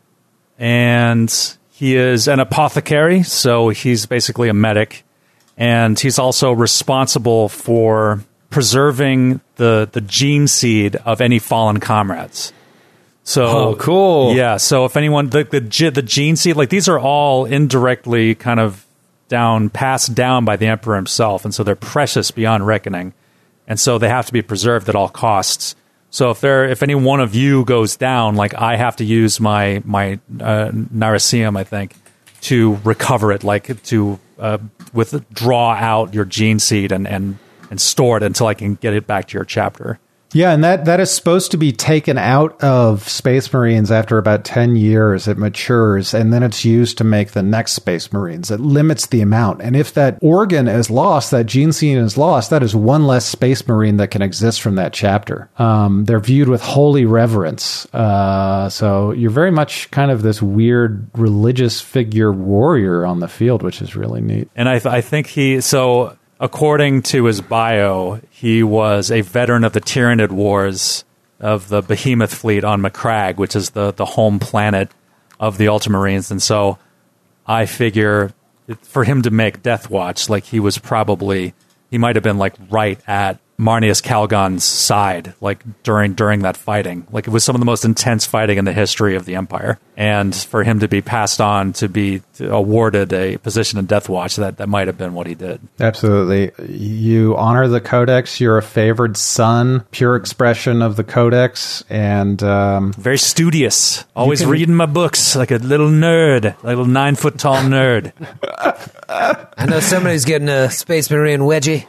and he is an apothecary, so he's basically a medic, and he's also responsible for preserving the, the gene seed of any fallen comrades. So Oh, cool. Yeah, so if anyone the the, ge- the gene seed, like these are all indirectly kind of down passed down by the emperor himself, and so they're precious beyond reckoning. And so they have to be preserved at all costs. So if there, if any one of you goes down, like I have to use my my uh, Naracium, I think, to recover it, like to uh, withdraw out your gene seed and, and and store it until I can get it back to your chapter. Yeah, and that, that is supposed to be taken out of Space Marines after about ten years. It matures, and then it's used to make the next Space Marines. It limits the amount. And if that organ is lost, that gene seed is lost, that is one less Space Marine that can exist from that chapter. Um, they're viewed with holy reverence. Uh, so you're very much kind of this weird religious figure warrior on the field, which is really neat. And I, th- I think he, so according to his bio, he was a veteran of the Tyranid Wars of the Behemoth fleet on Macragge, which is the, the home planet of the Ultramarines. And so I figure for him to make Death Watch, like he was probably, he might have been like right at Marneus Calgon's side, like during during that fighting. Like it was some of the most intense fighting in the history of the Empire. And for him to be passed on to be awarded a position in Death Watch, that, that might have been what he did. Absolutely. You honor the Codex. You're a favored son, pure expression of the Codex. And um, Very studious. Always can- reading my books like a little nerd, like a little nine foot tall nerd. I know somebody's getting a Space Marine wedgie.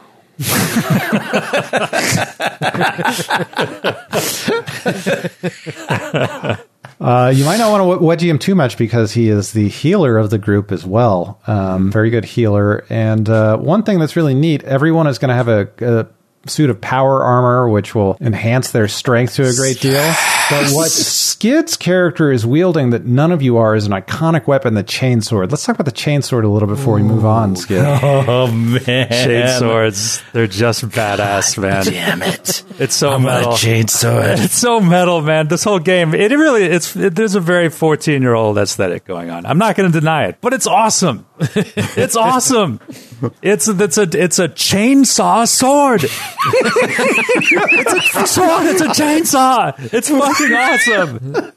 uh, you might not want to wedgie him too much because he is the healer of the group as well. Um, very good healer. And uh, one thing that's really neat, everyone is going to have a, a suit of power armor, which will enhance their strength to a great deal. But what Skid's character is wielding that none of you are is an iconic weapon, the chainsword. Let's talk about the chainsword a little before we move on, Skid. Oh man, Shade swords, they're just badass, man. Damn it! It's so I'm metal. a chainsaw. It's so metal, man. This whole game, it really, it's it, there's a very fourteen year old aesthetic going on. I'm not going to deny it, but it's awesome. It's awesome. It's it's a it's a chainsaw sword. It's a sword. It's a chainsaw. It's fucking awesome.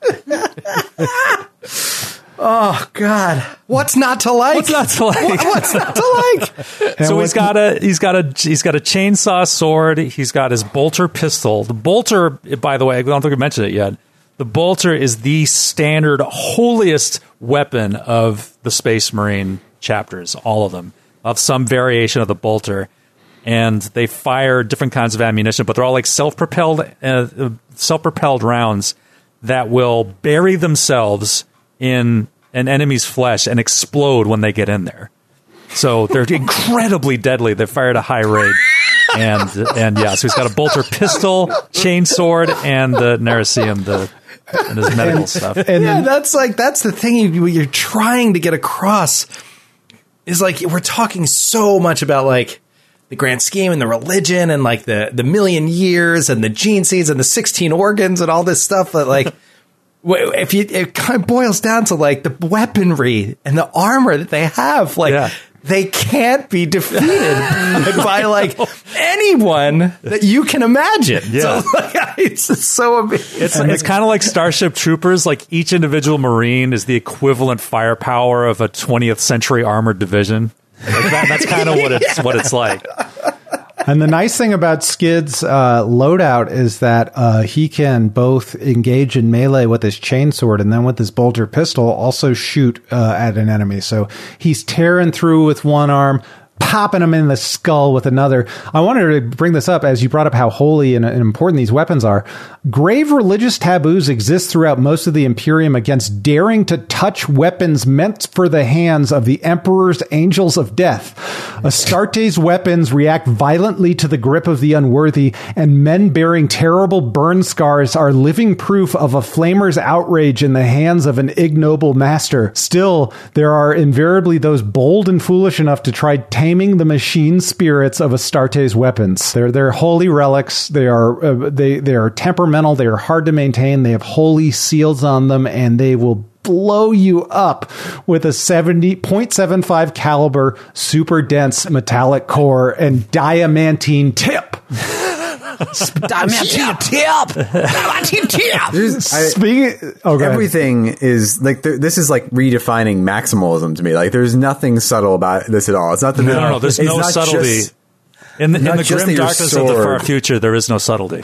Oh God, what's not to like? What's not to like? What- what's not to like? So he's got a he's got a he's got a chainsaw sword. He's got his bolter pistol. The bolter, by the way, I don't think I mentioned it yet. The bolter is the standard holiest weapon of the Space Marine chapters, all of them, of some variation of the bolter. And they fire different kinds of ammunition, but they're all like self-propelled uh, self-propelled rounds that will bury themselves in an enemy's flesh and explode when they get in there. So they're incredibly deadly. They're fired at a high rate. And and yeah, so he's got a bolter pistol, chainsword, and the Naracium, the and his medical stuff. And Yeah, then, that's like that's the thing you, you're trying to get across. Is like we're talking so much about like the grand scheme and the religion and like the the million years and the gene seeds and the sixteen organs and all this stuff. But like, if you it kind of boils down to like the weaponry and the armor that they have, like. Yeah. they can't be defeated by like anyone that you can imagine. Yeah. So, like, it's just so amazing. It's it's kind of like Starship Troopers. Like each individual Marine is the equivalent firepower of a twentieth century armored division. Like that, that's kind of what it's what it's like. And the nice thing about Skid's uh, loadout is that uh, he can both engage in melee with his chainsword and then with his bolter pistol also shoot uh, at an enemy. So he's tearing through with one arm, popping him in the skull with another. I wanted to bring this up as you brought up how holy and, and important these weapons are. Grave religious taboos exist throughout most of the Imperium against daring to touch weapons meant for the hands of the Emperor's angels of death. Astarte's weapons react violently to the grip of the unworthy, and men bearing terrible burn scars are living proof of a flamer's outrage in the hands of an ignoble master. Still, there are invariably those bold and foolish enough to try taming the machine spirits of Astarte's weapons. They're they're holy relics. They are uh, they they are temperamental. They are hard to maintain. They have holy seals on them, and they will blow you up with a seventy point seven five caliber, super dense metallic core and diamantine tip. Diamantine tip. Diamantine tip. There's- I- Speaking, oh, go ahead. Everything is like th- this is like redefining maximalism to me. Like there's nothing subtle about this at all. It's not the No, no, no. There's it's no not subtlety. just- In the, in not the just grim that your darkness of the far sword- future, there is no subtlety.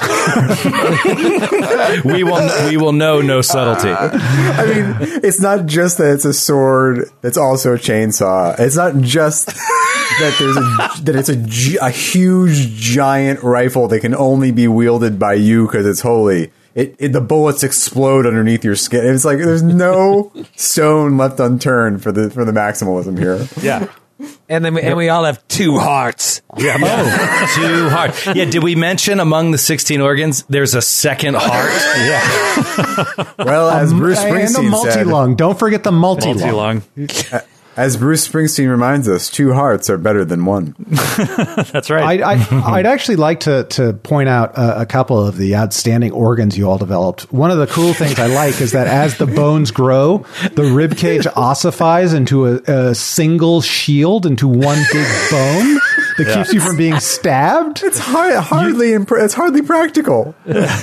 we will we will know no subtlety. I mean, it's not just that it's a sword. It's also a chainsaw. It's not just that there's a that it's a, gi- a huge giant rifle that can only be wielded by you because it's holy. It, it the bullets explode underneath your skin. It's like there's no stone left unturned for the for the maximalism here. Yeah. And then we, and we all have two hearts. Yeah. Oh, too hard. Yeah, did we mention among the sixteen organs, there's a second heart? Yeah. Well, as Bruce and a Springsteen said, multi-lung. Don't forget the multi-lung. Multi-lung. as Bruce Springsteen reminds us, two hearts are better than one. That's right. I'd, I'd, I'd actually like to, to point out a, a couple of the outstanding organs you all developed. One of the cool things I like is that as the bones grow, the rib cage ossifies into a, a single shield, into one big bone that Yeah. keeps you from being stabbed. It's hard, hardly impr- it's hardly practical.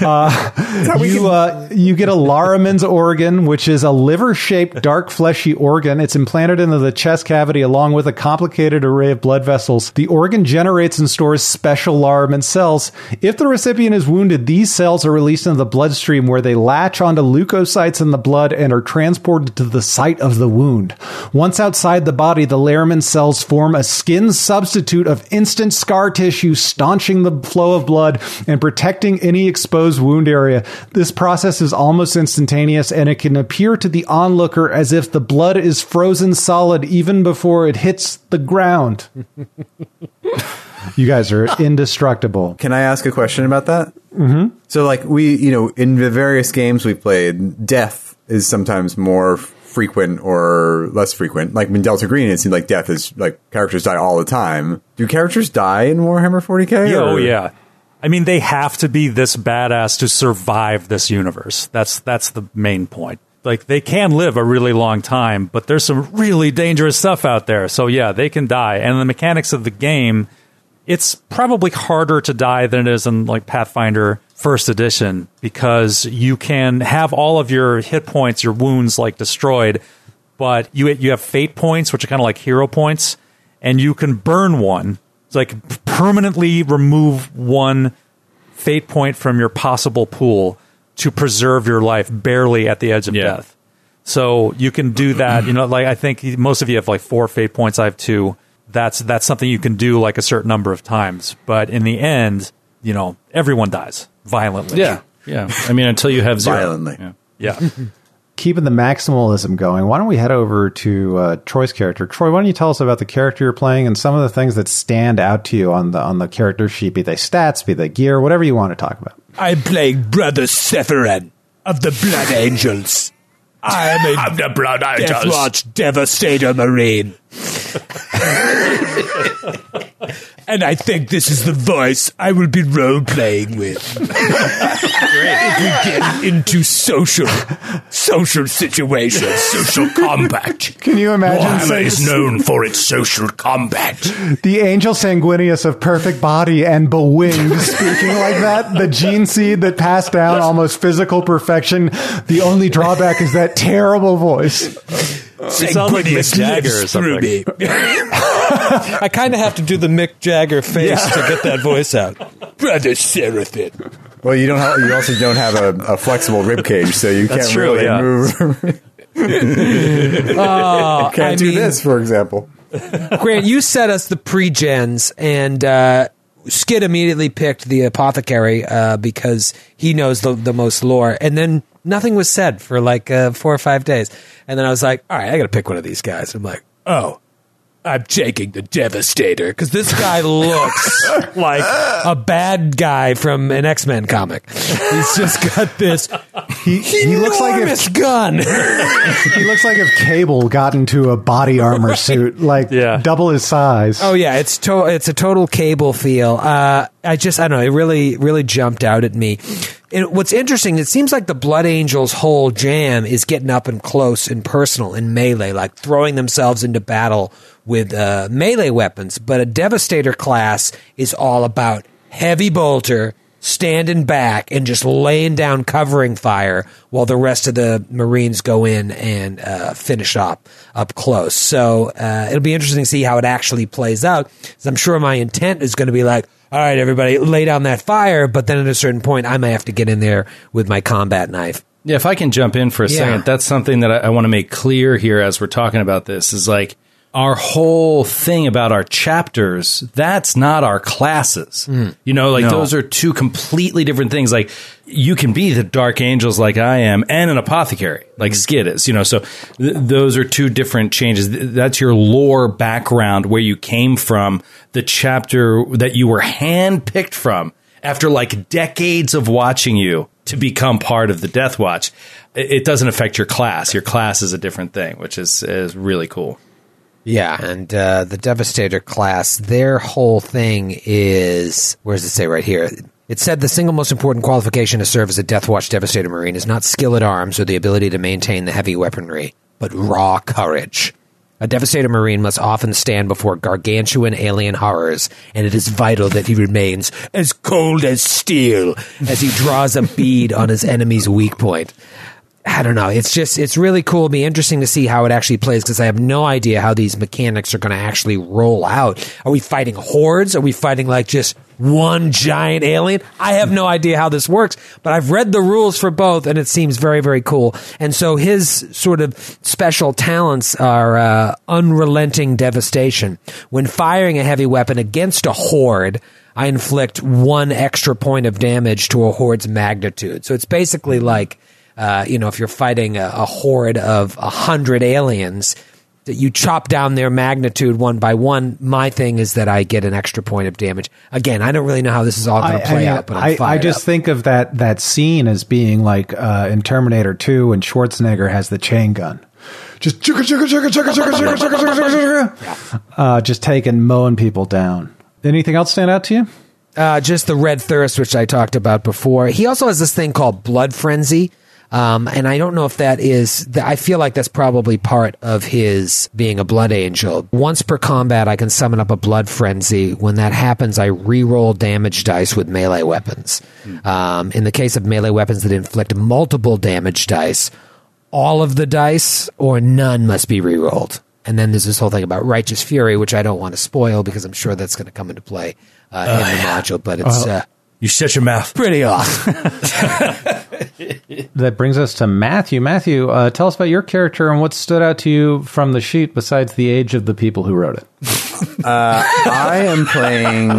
You uh, you get a Laraman's organ, which is a liver-shaped, dark, fleshy organ. It's implanted into the chest cavity along with a complicated array of blood vessels. The organ generates and stores special Laraman cells. If the recipient is wounded, these cells are released into the bloodstream where they latch onto leukocytes in the blood and are transported to the site of the wound. Once outside the body, the Laraman cells form a skin substitute of instant scar tissue, staunching the flow of blood and protecting any exposed wound area. This process is almost instantaneous, and it can appear to the onlooker as if the blood is frozen solid even before it hits the ground. You guys are indestructible. Can I ask a question about that? Mm-hmm. So, like, we, you know, in the various games we've played, death is sometimes more frequent or less frequent. Like in Delta Green, it seems like death is like characters die all the time. Do characters die in Warhammer forty K? Yeah, or? oh yeah. I mean, they have to be this badass to survive this universe. That's that's the main point. Like, they can live a really long time, but there's some really dangerous stuff out there. So yeah, they can die. And the mechanics of the game, it's probably harder to die than it is in like Pathfinder First Edition, because you can have all of your hit points, your wounds like destroyed, but you you have fate points, which are kind of like hero points, and you can burn one. It's like permanently remove one fate point from your possible pool to preserve your life barely at the edge of Yeah. death. So you can do that. You know, like I think most of you have like four fate points. I have two. That's that's something you can do like a certain number of times. But in the end, you know, everyone dies violently. Yeah, yeah. I mean, until you have zero. Violently. Yeah. Yeah. Keeping the maximalism going, why don't we head over to uh, Troy's character? Troy, why don't you tell us about the character you're playing and some of the things that stand out to you on the on the character sheet, be they stats, be they gear, whatever you want to talk about. I'm playing Brother Sephiroth of the Blood Angels. I am a Of the Blood Death Angels. Watch Devastator Marine. And I think this is the voice I will be role-playing with. If we get into social, social situations, social combat. Can you imagine Warhammer saying- is known for its social combat. The angel sanguineous of perfect body and bewinged speaking like that. The gene seed that passed down almost physical perfection. The only drawback is that terrible voice. sounds like Mick Jagger or something. Me. I kind of have to do the Mick Jagger face to get that voice out. Brother Seraphim. Well, you don't. Have, you also don't have a, a flexible rib cage, so you That's can't true, really yeah. move. Oh, Can't I do mean, this, for example. Grant, you set us the pre-gens, and uh, Skid immediately picked the apothecary uh, because he knows the, the most lore, and then nothing was said for like uh, four or five days. And then I was like, all right, I got to pick one of these guys. I'm like, Oh, I'm taking the Devastator. because this guy looks like a bad guy from an X-Men comic. He's just got this He, he looks like enormous if gun. he looks like if Cable got into a body armor suit, like Yeah. double his size. Oh yeah, it's to- it's a total Cable feel. Uh, I just I don't know, it really really jumped out at me. And what's interesting, it seems like the Blood Angels' whole jam is getting up and close and personal in melee, like throwing themselves into battle with uh, melee weapons. But a Devastator class is all about heavy bolter, standing back and just laying down covering fire while the rest of the Marines go in and uh, finish up up close. So uh, it'll be interesting to see how it actually plays out. 'Cause I'm sure my intent is going to be like, all right, everybody, lay down that fire. But then at a certain point, I may have to get in there with my combat knife. Yeah, if I can jump in for a Yeah. second, that's something that I, I want to make clear here as we're talking about this is like our whole thing about our chapters, that's not our classes. You know, like No. those are two completely different things. Like you can be the Dark Angels like I am and an apothecary like Skid is, you know, so th- those are two different changes. Th- That's your lore background, where you came from, the chapter that you were handpicked from after like decades of watching you to become part of the Death Watch. It it doesn't affect your class. Your class is a different thing, which is, is really cool. Yeah, and uh, the Devastator class, their whole thing is, where does it say right here? It said the single most important qualification to serve as a Death Watch Devastator Marine is not skill at arms or the ability to maintain the heavy weaponry, but raw courage. A Devastator Marine must often stand before gargantuan alien horrors, and it is vital that he remains as cold as steel as he draws a bead on his enemy's weak point. I don't know. It's just, it's really cool. It'll be interesting to see how it actually plays because I have no idea how these mechanics are going to actually roll out. Are we fighting hordes? Are we fighting like just one giant alien? I have no idea how this works, but I've read the rules for both and it seems very, very cool. And so his sort of special talents are uh, unrelenting devastation. When firing a heavy weapon against a horde, I inflict one extra point of damage to a horde's magnitude. So it's basically like, Uh, you know, if you're fighting a, a horde of a hundred aliens, that you chop down their magnitude one by one. My thing is that I get an extra point of damage. Again, I don't really know how this is all going to play I, out, but I'm I, I fired just up. think of that that scene as being like uh, in Terminator two when Schwarzenegger has the chain gun. Just chugga, chugga, chugga, chugga, chugga, chugga, chugga, chugga, chugga, chugga. Uh, just taking, mowing people down. Anything else stand out to you? Uh, just the Red Thirst, which I talked about before. He also has this thing called Blood Frenzy. Um, and I don't know if that is, I feel like that's probably part of his being a Blood Angel. Once per combat, I can summon up a Blood Frenzy. When that happens, I re-roll damage dice with melee weapons. Um, in the case of melee weapons that inflict multiple damage dice, all of the dice or none must be re-rolled. And then there's this whole thing about Righteous Fury, which I don't want to spoil because I'm sure that's going to come into play uh, in the module, but it's uh, You shut your mouth. pretty awesome. That brings us to Matthew. Matthew, uh, tell us about your character and what stood out to you from the sheet besides the age of the people who wrote it. I am playing.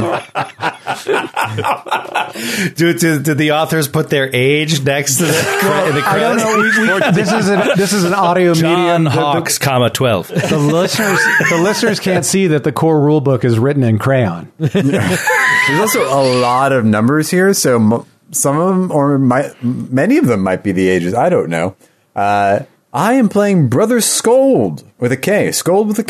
Do, do, do the authors put their age next to the, in the I don't credits? know. We, we, this is an, this is an audio John medium. The- the- Hawks, comma twelve. The listeners, the listeners can't see that the core rule book is written in crayon. There's also a lot of numbers here, so m- some of them, or might, many of them, might be the ages. I don't know. Uh, I am playing Brother Scold with a K. Scold with a K.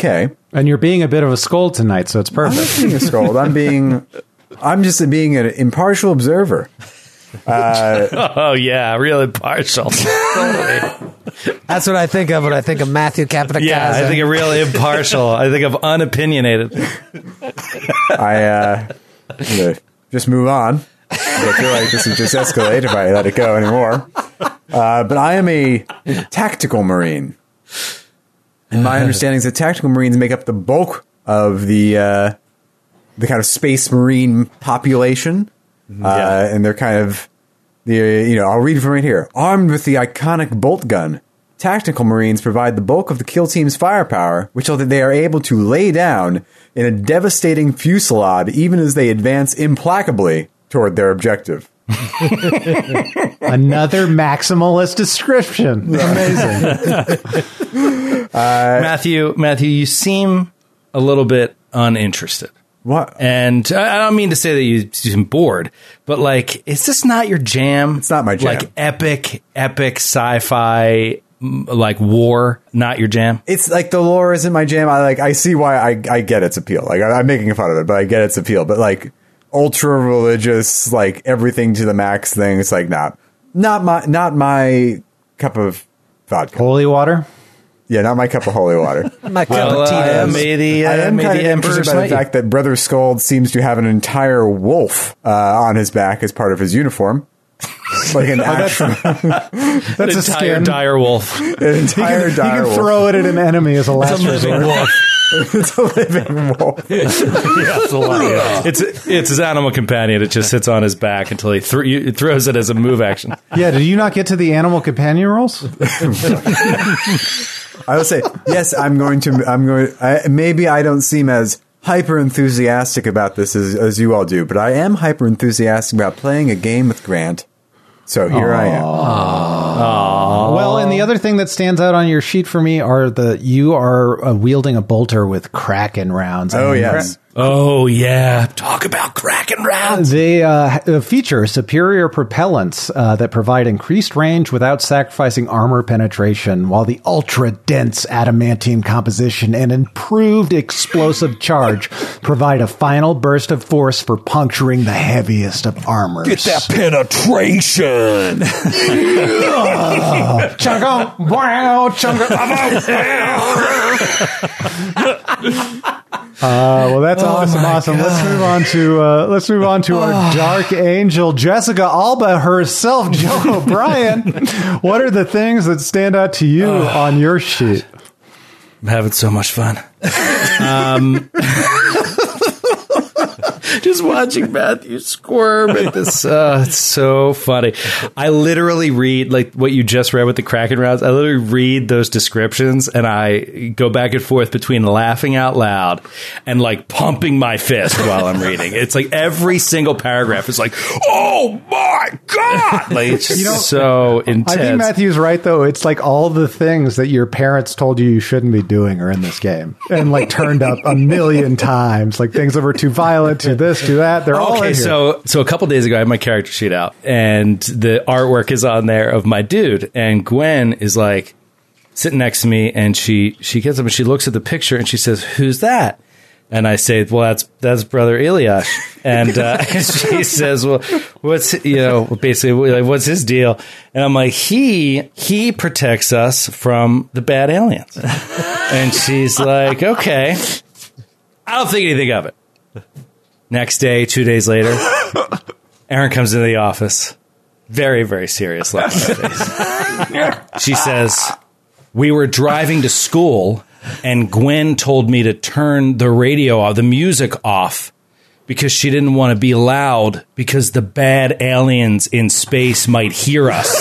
And you're being a bit of a scold tonight, so it's I'm perfect. not being a scold. I'm being, I'm just being an impartial observer. Oh yeah, real impartial. Totally. That's what I think of when I think of Matthew Capitacasa. Yeah, I think of real impartial. I think of unopinionated. I uh, I'm just move on. I feel like this is just escalate if I let it go anymore. Uh, but I am a tactical Marine. And my understanding is that tactical Marines make up the bulk of the uh, the kind of space Marine population. Uh, Yeah. and they're kind of, the you know, I'll read from right here. Armed with the iconic bolt gun, tactical Marines provide the bulk of the kill team's firepower, which they are able to lay down in a devastating fusillade even as they advance implacably toward their objective. Another maximalist description. Amazing. Matthew, Matthew, you seem a little bit uninterested. What? And I I don't mean to say that you seem bored, but like, is this not your jam? It's not my jam. Like epic, epic sci-fi, m- like war, not your jam? It's like the lore isn't my jam. I like. I see why. I I get its appeal. Like I, I'm making fun of it, but I get its appeal. But like ultra religious, like everything to the max thing. It's like not not my not my cup of vodka. Holy water. Yeah, not my cup of holy water. My cup Well, of uh, Tito's. may the, uh, I am may kind the of Emperor interested by the smite you. fact that Brother Scald seems to have an entire wolf uh, on his back as part of his uniform. Like an actual, That's An a entire skin. dire wolf. an entire You dire can wolf. throw it at an enemy as a last resort. wolf. It's a living wolf. It's it's his animal companion. It just sits on his back until he th- you- throws it as a move action. Yeah, did you not get to the animal companion rules? I will say yes. I'm going to. I'm going. I, maybe I don't seem as hyper enthusiastic about this as, as you all do, but I am hyper enthusiastic about playing a game with Grant. So here I am. Well, and the other thing that stands out on your sheet for me are the you are uh, wielding a bolter with Kraken rounds. Oh And yes. Oh yeah, talk about cracking rounds. They uh, feature superior propellants uh, that provide increased range without sacrificing armor penetration, while the ultra-dense adamantine composition and improved explosive charge provide a final burst of force for puncturing the heaviest of armors. Get that penetration. Chunga, wow, chunga. Uh, well, that's awesome, awesome. Let's move on to uh, let's move on to our dark angel, Jessica Alba herself, Joe O'Brien. What are the things that stand out to you on your sheet? I'm having so much fun. Um, just watching Matthew squirm at this. Uh, it's so funny. I literally read, like what you just read with the Kraken rounds, I literally read those descriptions and I go back and forth between laughing out loud and like pumping my fist while I'm reading. It's like every single paragraph is like, oh my God. Like it's just You know, so intense. I think Matthew's right, though. It's like all the things that your parents told you you shouldn't be doing are in this game and like turned up a million times. Like things that were too violent, to this, to that. They're all in Okay, here. so so a couple days ago, I had my character sheet out, and the artwork is on there of my dude, and Gwen is like sitting next to me, and she she gets up and she looks at the picture, and she says, "Who's that?" And I say, "Well, that's that's brother Eliash," and uh, she says, "Well, what's you know basically like, what's his deal?" And I'm like, "He he protects us from the bad aliens," and she's like, "Okay." I don't think anything of it. Next day, two days later, Erin comes into the office. Very, very serious look on her face. She says, "We were driving to school, and Gwen told me to turn the radio off, the music off, because she didn't want to be loud because the bad aliens in space might hear us."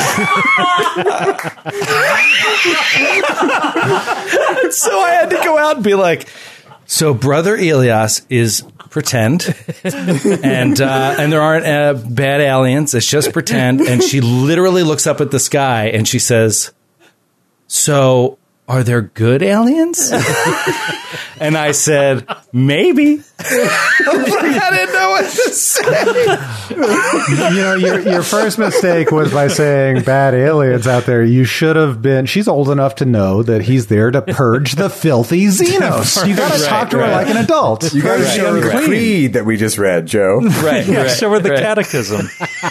So I had to go out and be like, so brother Elias is pretend, and uh, and there aren't uh, bad aliens. It's just pretend. And she literally looks up at the sky and she says, "So are there good aliens?" And I said, "Maybe." I didn't know what to say. You know, your your first mistake was by saying bad aliens out there. You should have been. She's old enough to know that he's there to purge the filthy Xenos. You got to Right, talk to her right. like an adult. You got to show her the right. creed that we just read, Joe. Right, Yeah, right, show her the right. catechism.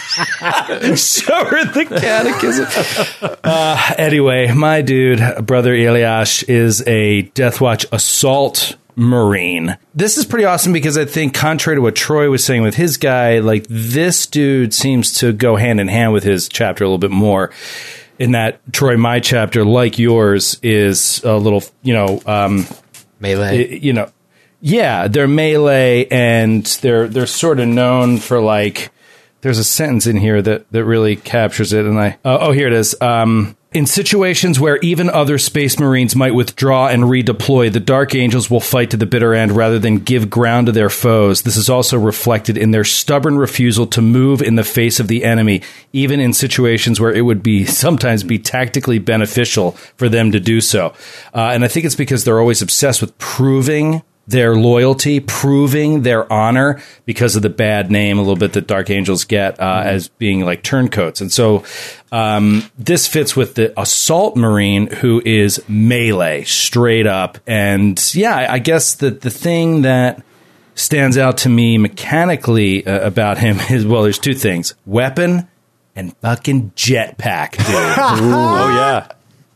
Show her the catechism. Uh, anyway, my dude, Brother Eliash, is a Death Watch assault Marine. This is pretty awesome because I think, contrary to what Troy was saying with his guy, like this dude seems to go hand in hand with his chapter a little bit more. In that, Troy, my chapter, like yours, is a little, you know, um, Melee. you know, yeah, they're melee, and they're they're sort of known for like. There's a sentence in here that that really captures it, and I oh, oh here it is. Um, in situations where even other Space Marines might withdraw and redeploy, the Dark Angels will fight to the bitter end rather than give ground to their foes. This is also reflected in their stubborn refusal to move in the face of the enemy, even in situations where it would be sometimes be tactically beneficial for them to do so. Uh, and I think it's because they're always obsessed with proving their loyalty, proving their honor because of the bad name a little bit that Dark Angels get uh, mm-hmm. as being like turncoats. And so um, this fits with the Assault Marine, who is melee straight up. And yeah, I, I guess that the thing that stands out to me mechanically uh, about him is, well, there's two things: weapon and fucking jetpack, dude. Oh, yeah.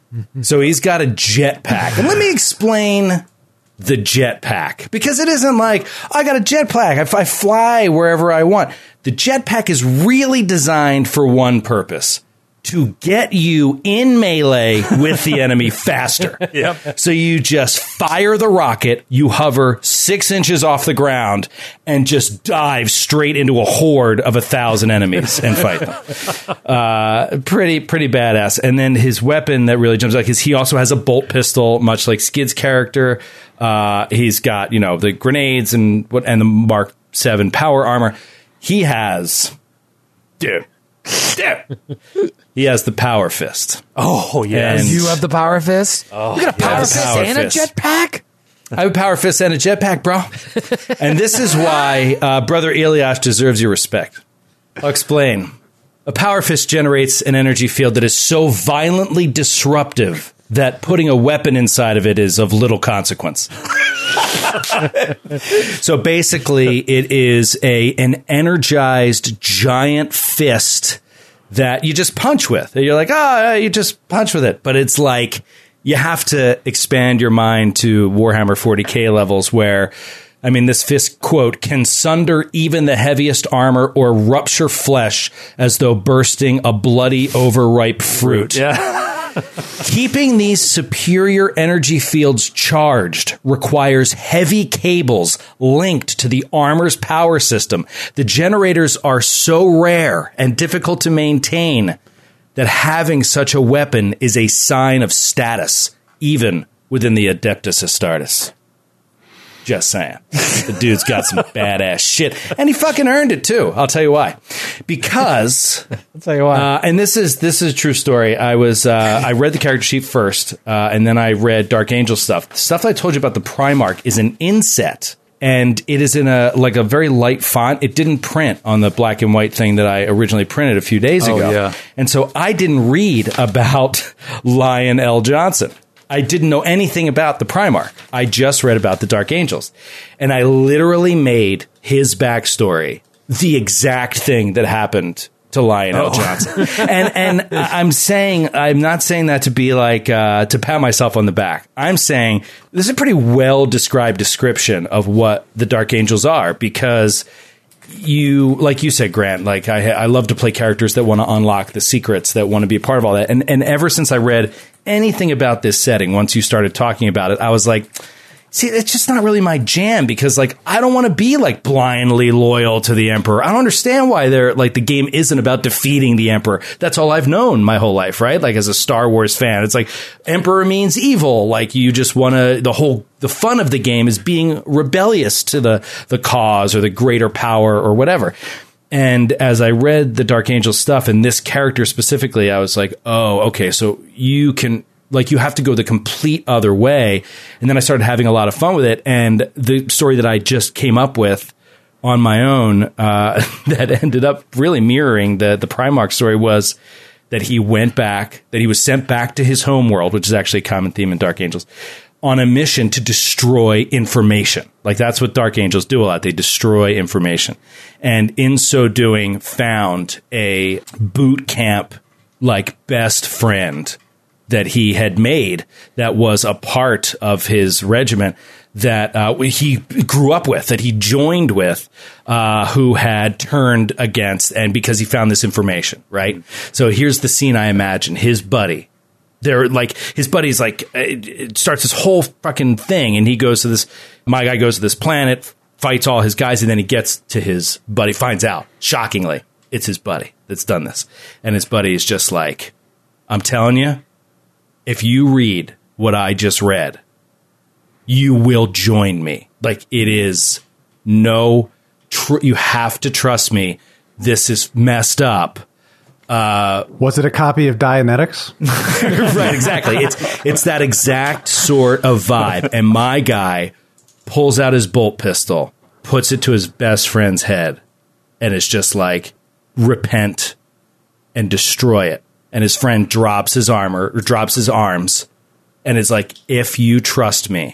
So he's got a jetpack. And let me explain the jetpack, because it isn't like I got a jetpack, I, I fly wherever I want. The jetpack is really designed for one purpose: to get you in melee with the enemy faster. Yep. So you just fire the rocket, you hover six inches off the ground, and just dive straight into a horde of a thousand enemies and fight them. Uh, pretty, pretty badass. And then his weapon that really jumps out is he also has a bolt pistol, much like Skid's character. Uh, he's got, you know, the grenades and what, and the Mark seven power armor. He has, dude, dude, he has the power fist. Oh, yes. And- You have the power fist? Oh, you got a power yes. fist Power and fist. a jetpack? I have a power fist and a jetpack, bro. And this is why uh, Brother Eliash deserves your respect. I'll explain. A power fist generates an energy field that is so violently disruptive that putting a weapon inside of it is of little consequence. So basically, it is a an energized giant fist that you just punch with. You're like, oh, you just punch with it. But it's like you have to expand your mind to Warhammer forty K levels where, I mean, this fist, quote, can sunder even the heaviest armor or rupture flesh as though bursting a bloody, overripe fruit. Yeah. Keeping these superior energy fields charged requires heavy cables linked to the armor's power system. The generators are so rare and difficult to maintain that having such a weapon is a sign of status, even within the Adeptus Astartes. Just saying. The dude's got some badass shit. And he fucking earned it, too. I'll tell you why. Because... I'll tell you why. Uh, and this is this is a true story. I was uh, I read the character sheet first, uh, and then I read Dark Angel stuff. The stuff I told you about the Primarch is an inset, and it is in a like a very light font. It didn't print on the black and white thing that I originally printed a few days Oh, ago. yeah. And so I didn't read about Lion L. Johnson. I didn't know anything about the Primarch. I just read about the Dark Angels. And I literally made his backstory the exact thing that happened to Lionel Oh. Johnson. and and I'm saying, I'm not saying that to be like, uh, to pat myself on the back. I'm saying this is a pretty well described description of what the Dark Angels are, because you, like you said, Grant, like I, I love to play characters that want to unlock the secrets, that want to be a part of all that. And, and ever since I read anything about this setting, once you started talking about it, I was like, see, it's just not really my jam, because like I don't want to be like blindly loyal to the Emperor. I don't understand why they're like the game isn't about defeating the Emperor. That's all I've known my whole life, right? Like as a Star Wars fan, it's like Emperor means evil. Like you just want to, the whole, the fun of the game is being rebellious to the, the cause or the greater power or whatever. And as I read the Dark Angel stuff and this character specifically, I was like, oh, okay, so you can Like, you have to go the complete other way. And then I started having a lot of fun with it. And the story that I just came up with on my own uh, that ended up really mirroring the, the Primarch story was that he went back, that he was sent back to his home world, which is actually a common theme in Dark Angels, on a mission to destroy information. Like, that's what Dark Angels do a lot. They destroy information. And in so doing, found a boot camp, like, best friend that he had made that was a part of his regiment that uh, he grew up with, that he joined with, uh, who had turned against, and because he found this information, right? So here's the scene I imagine. His buddy, they're like, his buddy's like, it, it starts this whole fucking thing, and he goes to this, my guy goes to this planet, fights all his guys, and then he gets to his buddy, finds out, shockingly, it's his buddy that's done this. And his buddy is just like, I'm telling you, if you read what I just read, you will join me. Like, it is no, tr- you have to trust me. This is messed up. Uh, Was it a copy of Dianetics? Right, exactly. It's it's that exact sort of vibe. And my guy pulls out his bolt pistol, puts it to his best friend's head, and it's just like, repent and destroy it. And his friend drops his armor, or drops his arms, and is like, if you trust me,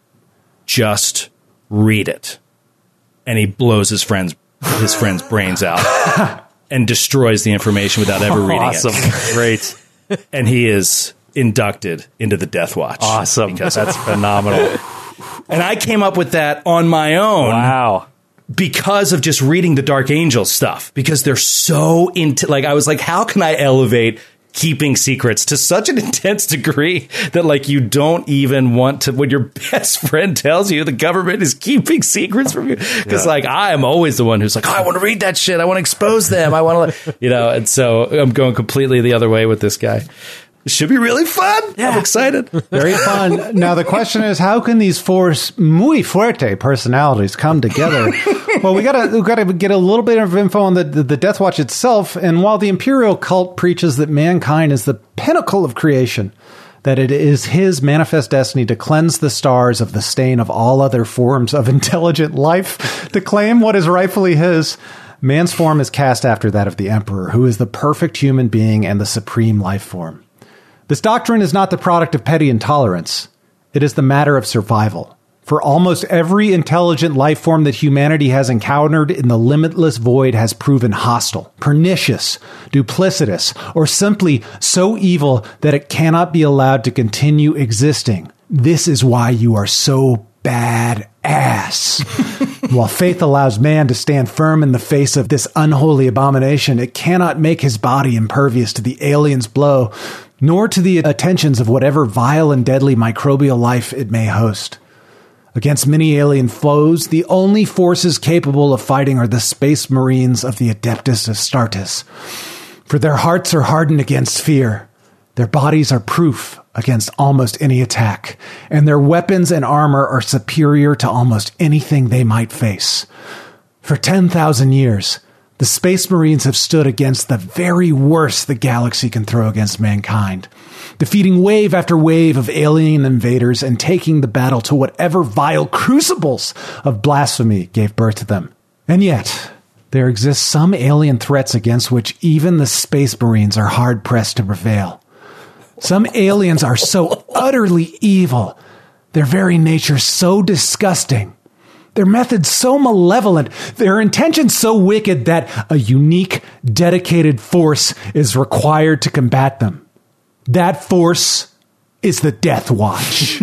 just read it. And he blows his friend's his friend's brains out and destroys the information without ever reading awesome. it. Awesome. Great. And he is inducted into the Death Watch. Awesome. Because that's phenomenal. And I came up with that on my own. Wow. Because of just reading the Dark Angels stuff. Because they're so into, like, I was like, how can I elevate keeping secrets to such an intense degree that, like, you don't even want to, when your best friend tells you the government is keeping secrets from you. Because, yeah. like, I am always the one who's like, oh, I want to read that shit. I want to expose them. I want to, you know, and so I'm going completely the other way with this guy. It should be really fun. Yeah. I'm excited. Very fun. Now, the question is, how can these four muy fuerte personalities come together? Well, we gotta we gotta get a little bit of info on the, the the Death Watch itself. And while the Imperial cult preaches that mankind is the pinnacle of creation, that it is his manifest destiny to cleanse the stars of the stain of all other forms of intelligent life, to claim what is rightfully his, man's form is cast after that of the Emperor, who is the perfect human being and the supreme life form. This doctrine is not the product of petty intolerance. It is the matter of survival. For almost every intelligent life form that humanity has encountered in the limitless void has proven hostile, pernicious, duplicitous, or simply so evil that it cannot be allowed to continue existing. This is why you are so bad ass. While faith allows man to stand firm in the face of this unholy abomination, it cannot make his body impervious to the alien's blow, nor to the attentions of whatever vile and deadly microbial life it may host. Against many alien foes, the only forces capable of fighting are the space marines of the Adeptus Astartes. For their hearts are hardened against fear, their bodies are proof against almost any attack, and their weapons and armor are superior to almost anything they might face. For ten thousand years, the Space Marines have stood against the very worst the galaxy can throw against mankind, defeating wave after wave of alien invaders and taking the battle to whatever vile crucibles of blasphemy gave birth to them. And yet, there exist some alien threats against which even the Space Marines are hard-pressed to prevail. Some aliens are so utterly evil, their very nature so disgusting, their methods so malevolent, their intentions so wicked that a unique, dedicated force is required to combat them. That force is the Death Watch.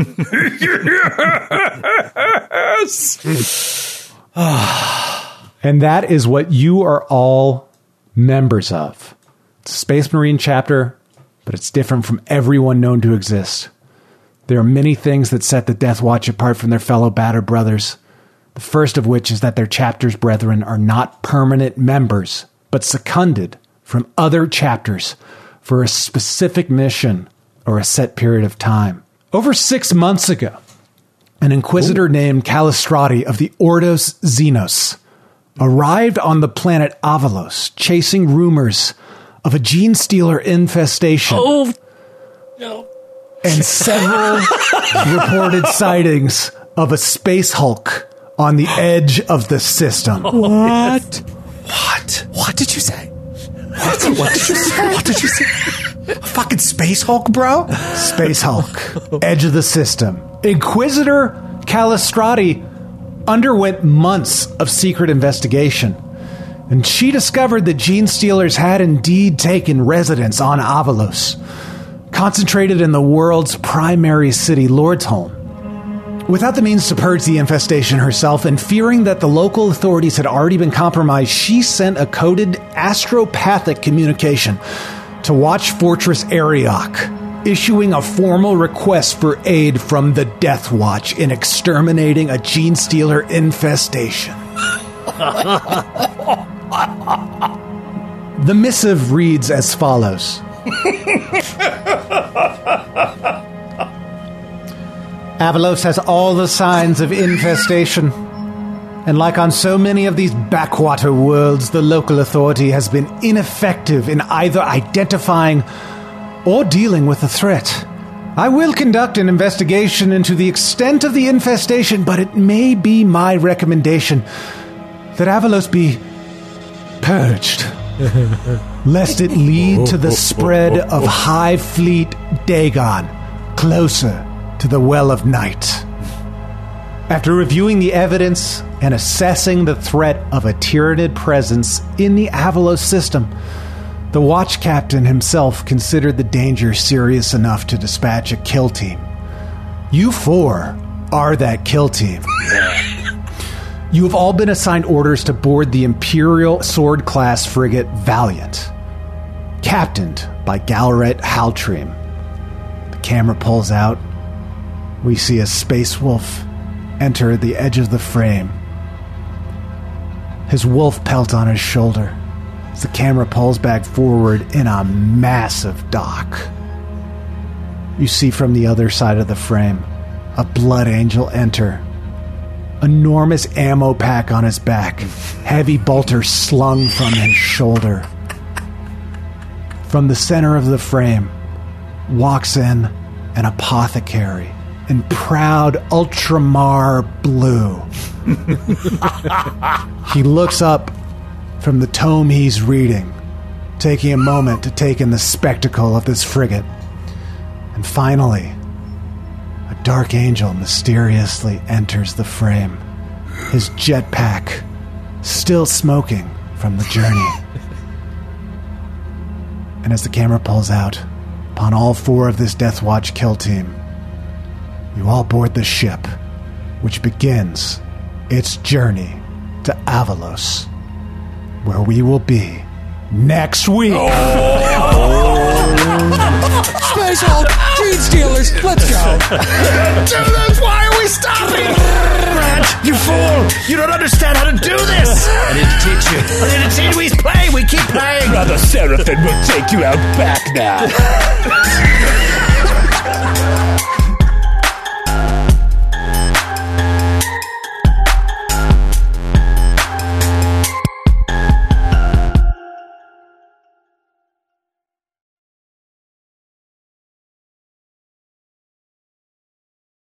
Yes! And that is what you are all members of. It's a Space Marine chapter, but it's different from everyone known to exist. There are many things that set the Death Watch apart from their fellow battered brothers. The first of which is that their chapter's brethren are not permanent members, but seconded from other chapters for a specific mission or a set period of time. Over six months ago, an inquisitor Ooh. named Callistrati of the Ordos Xenos arrived on the planet Avalos, chasing rumors of a gene stealer infestation. Oh, no. and several reported sightings of a space Hulk on the edge of the system. What? What? What did you say? What, what did you say? What did you say? A fucking Space Hulk, bro? Space Hulk, edge of the system. Inquisitor Calistrati underwent months of secret investigation, and she discovered that Gene Stealers had indeed taken residence on Avalos, concentrated in the world's primary city, Lordsholm. Without the means to purge the infestation herself, and fearing that the local authorities had already been compromised, she sent a coded astropathic communication to Watch Fortress Ariok, issuing a formal request for aid from the Death Watch in exterminating a Gene Stealer infestation. The missive reads as follows. Avalos has all the signs of infestation, and like on so many of these backwater worlds, the local authority has been ineffective in either identifying or dealing with the threat. I will conduct an investigation into the extent of the infestation, but it may be my recommendation that Avalos be purged, lest it lead to the spread of Hive Fleet Dagon closer to the Well of Night. After reviewing the evidence and assessing the threat of a Tyranid presence in the Avalos system, the watch captain himself considered the danger serious enough to dispatch a kill team. You four are that kill team. You have all been assigned orders to board the Imperial Sword-class frigate Valiant, captained by Galret Haltrim. The camera pulls out. We see a space wolf enter the edge of the frame, his wolf pelt on his shoulder, as the camera pulls back forward in a massive dock. You see from the other side of the frame a Blood Angel enter, enormous ammo pack on his back, heavy bolter slung from his shoulder. From the center of the frame walks in an apothecary in proud ultramar blue. He looks up from the tome he's reading, taking a moment to take in the spectacle of this frigate. And finally, a dark angel mysteriously enters the frame, his jetpack still smoking from the journey. And as the camera pulls out, upon all four of this Death Watch kill team, you all board the ship, which begins its journey to Avalos, where we will be next week. Space Hulk, Gene Stealers, let's go. Dude, why are we stopping? Grant, you fool! You don't understand how to do this! I need to teach you. I need to teach you. We play, we keep playing. Brother Seraphim will take you out back now.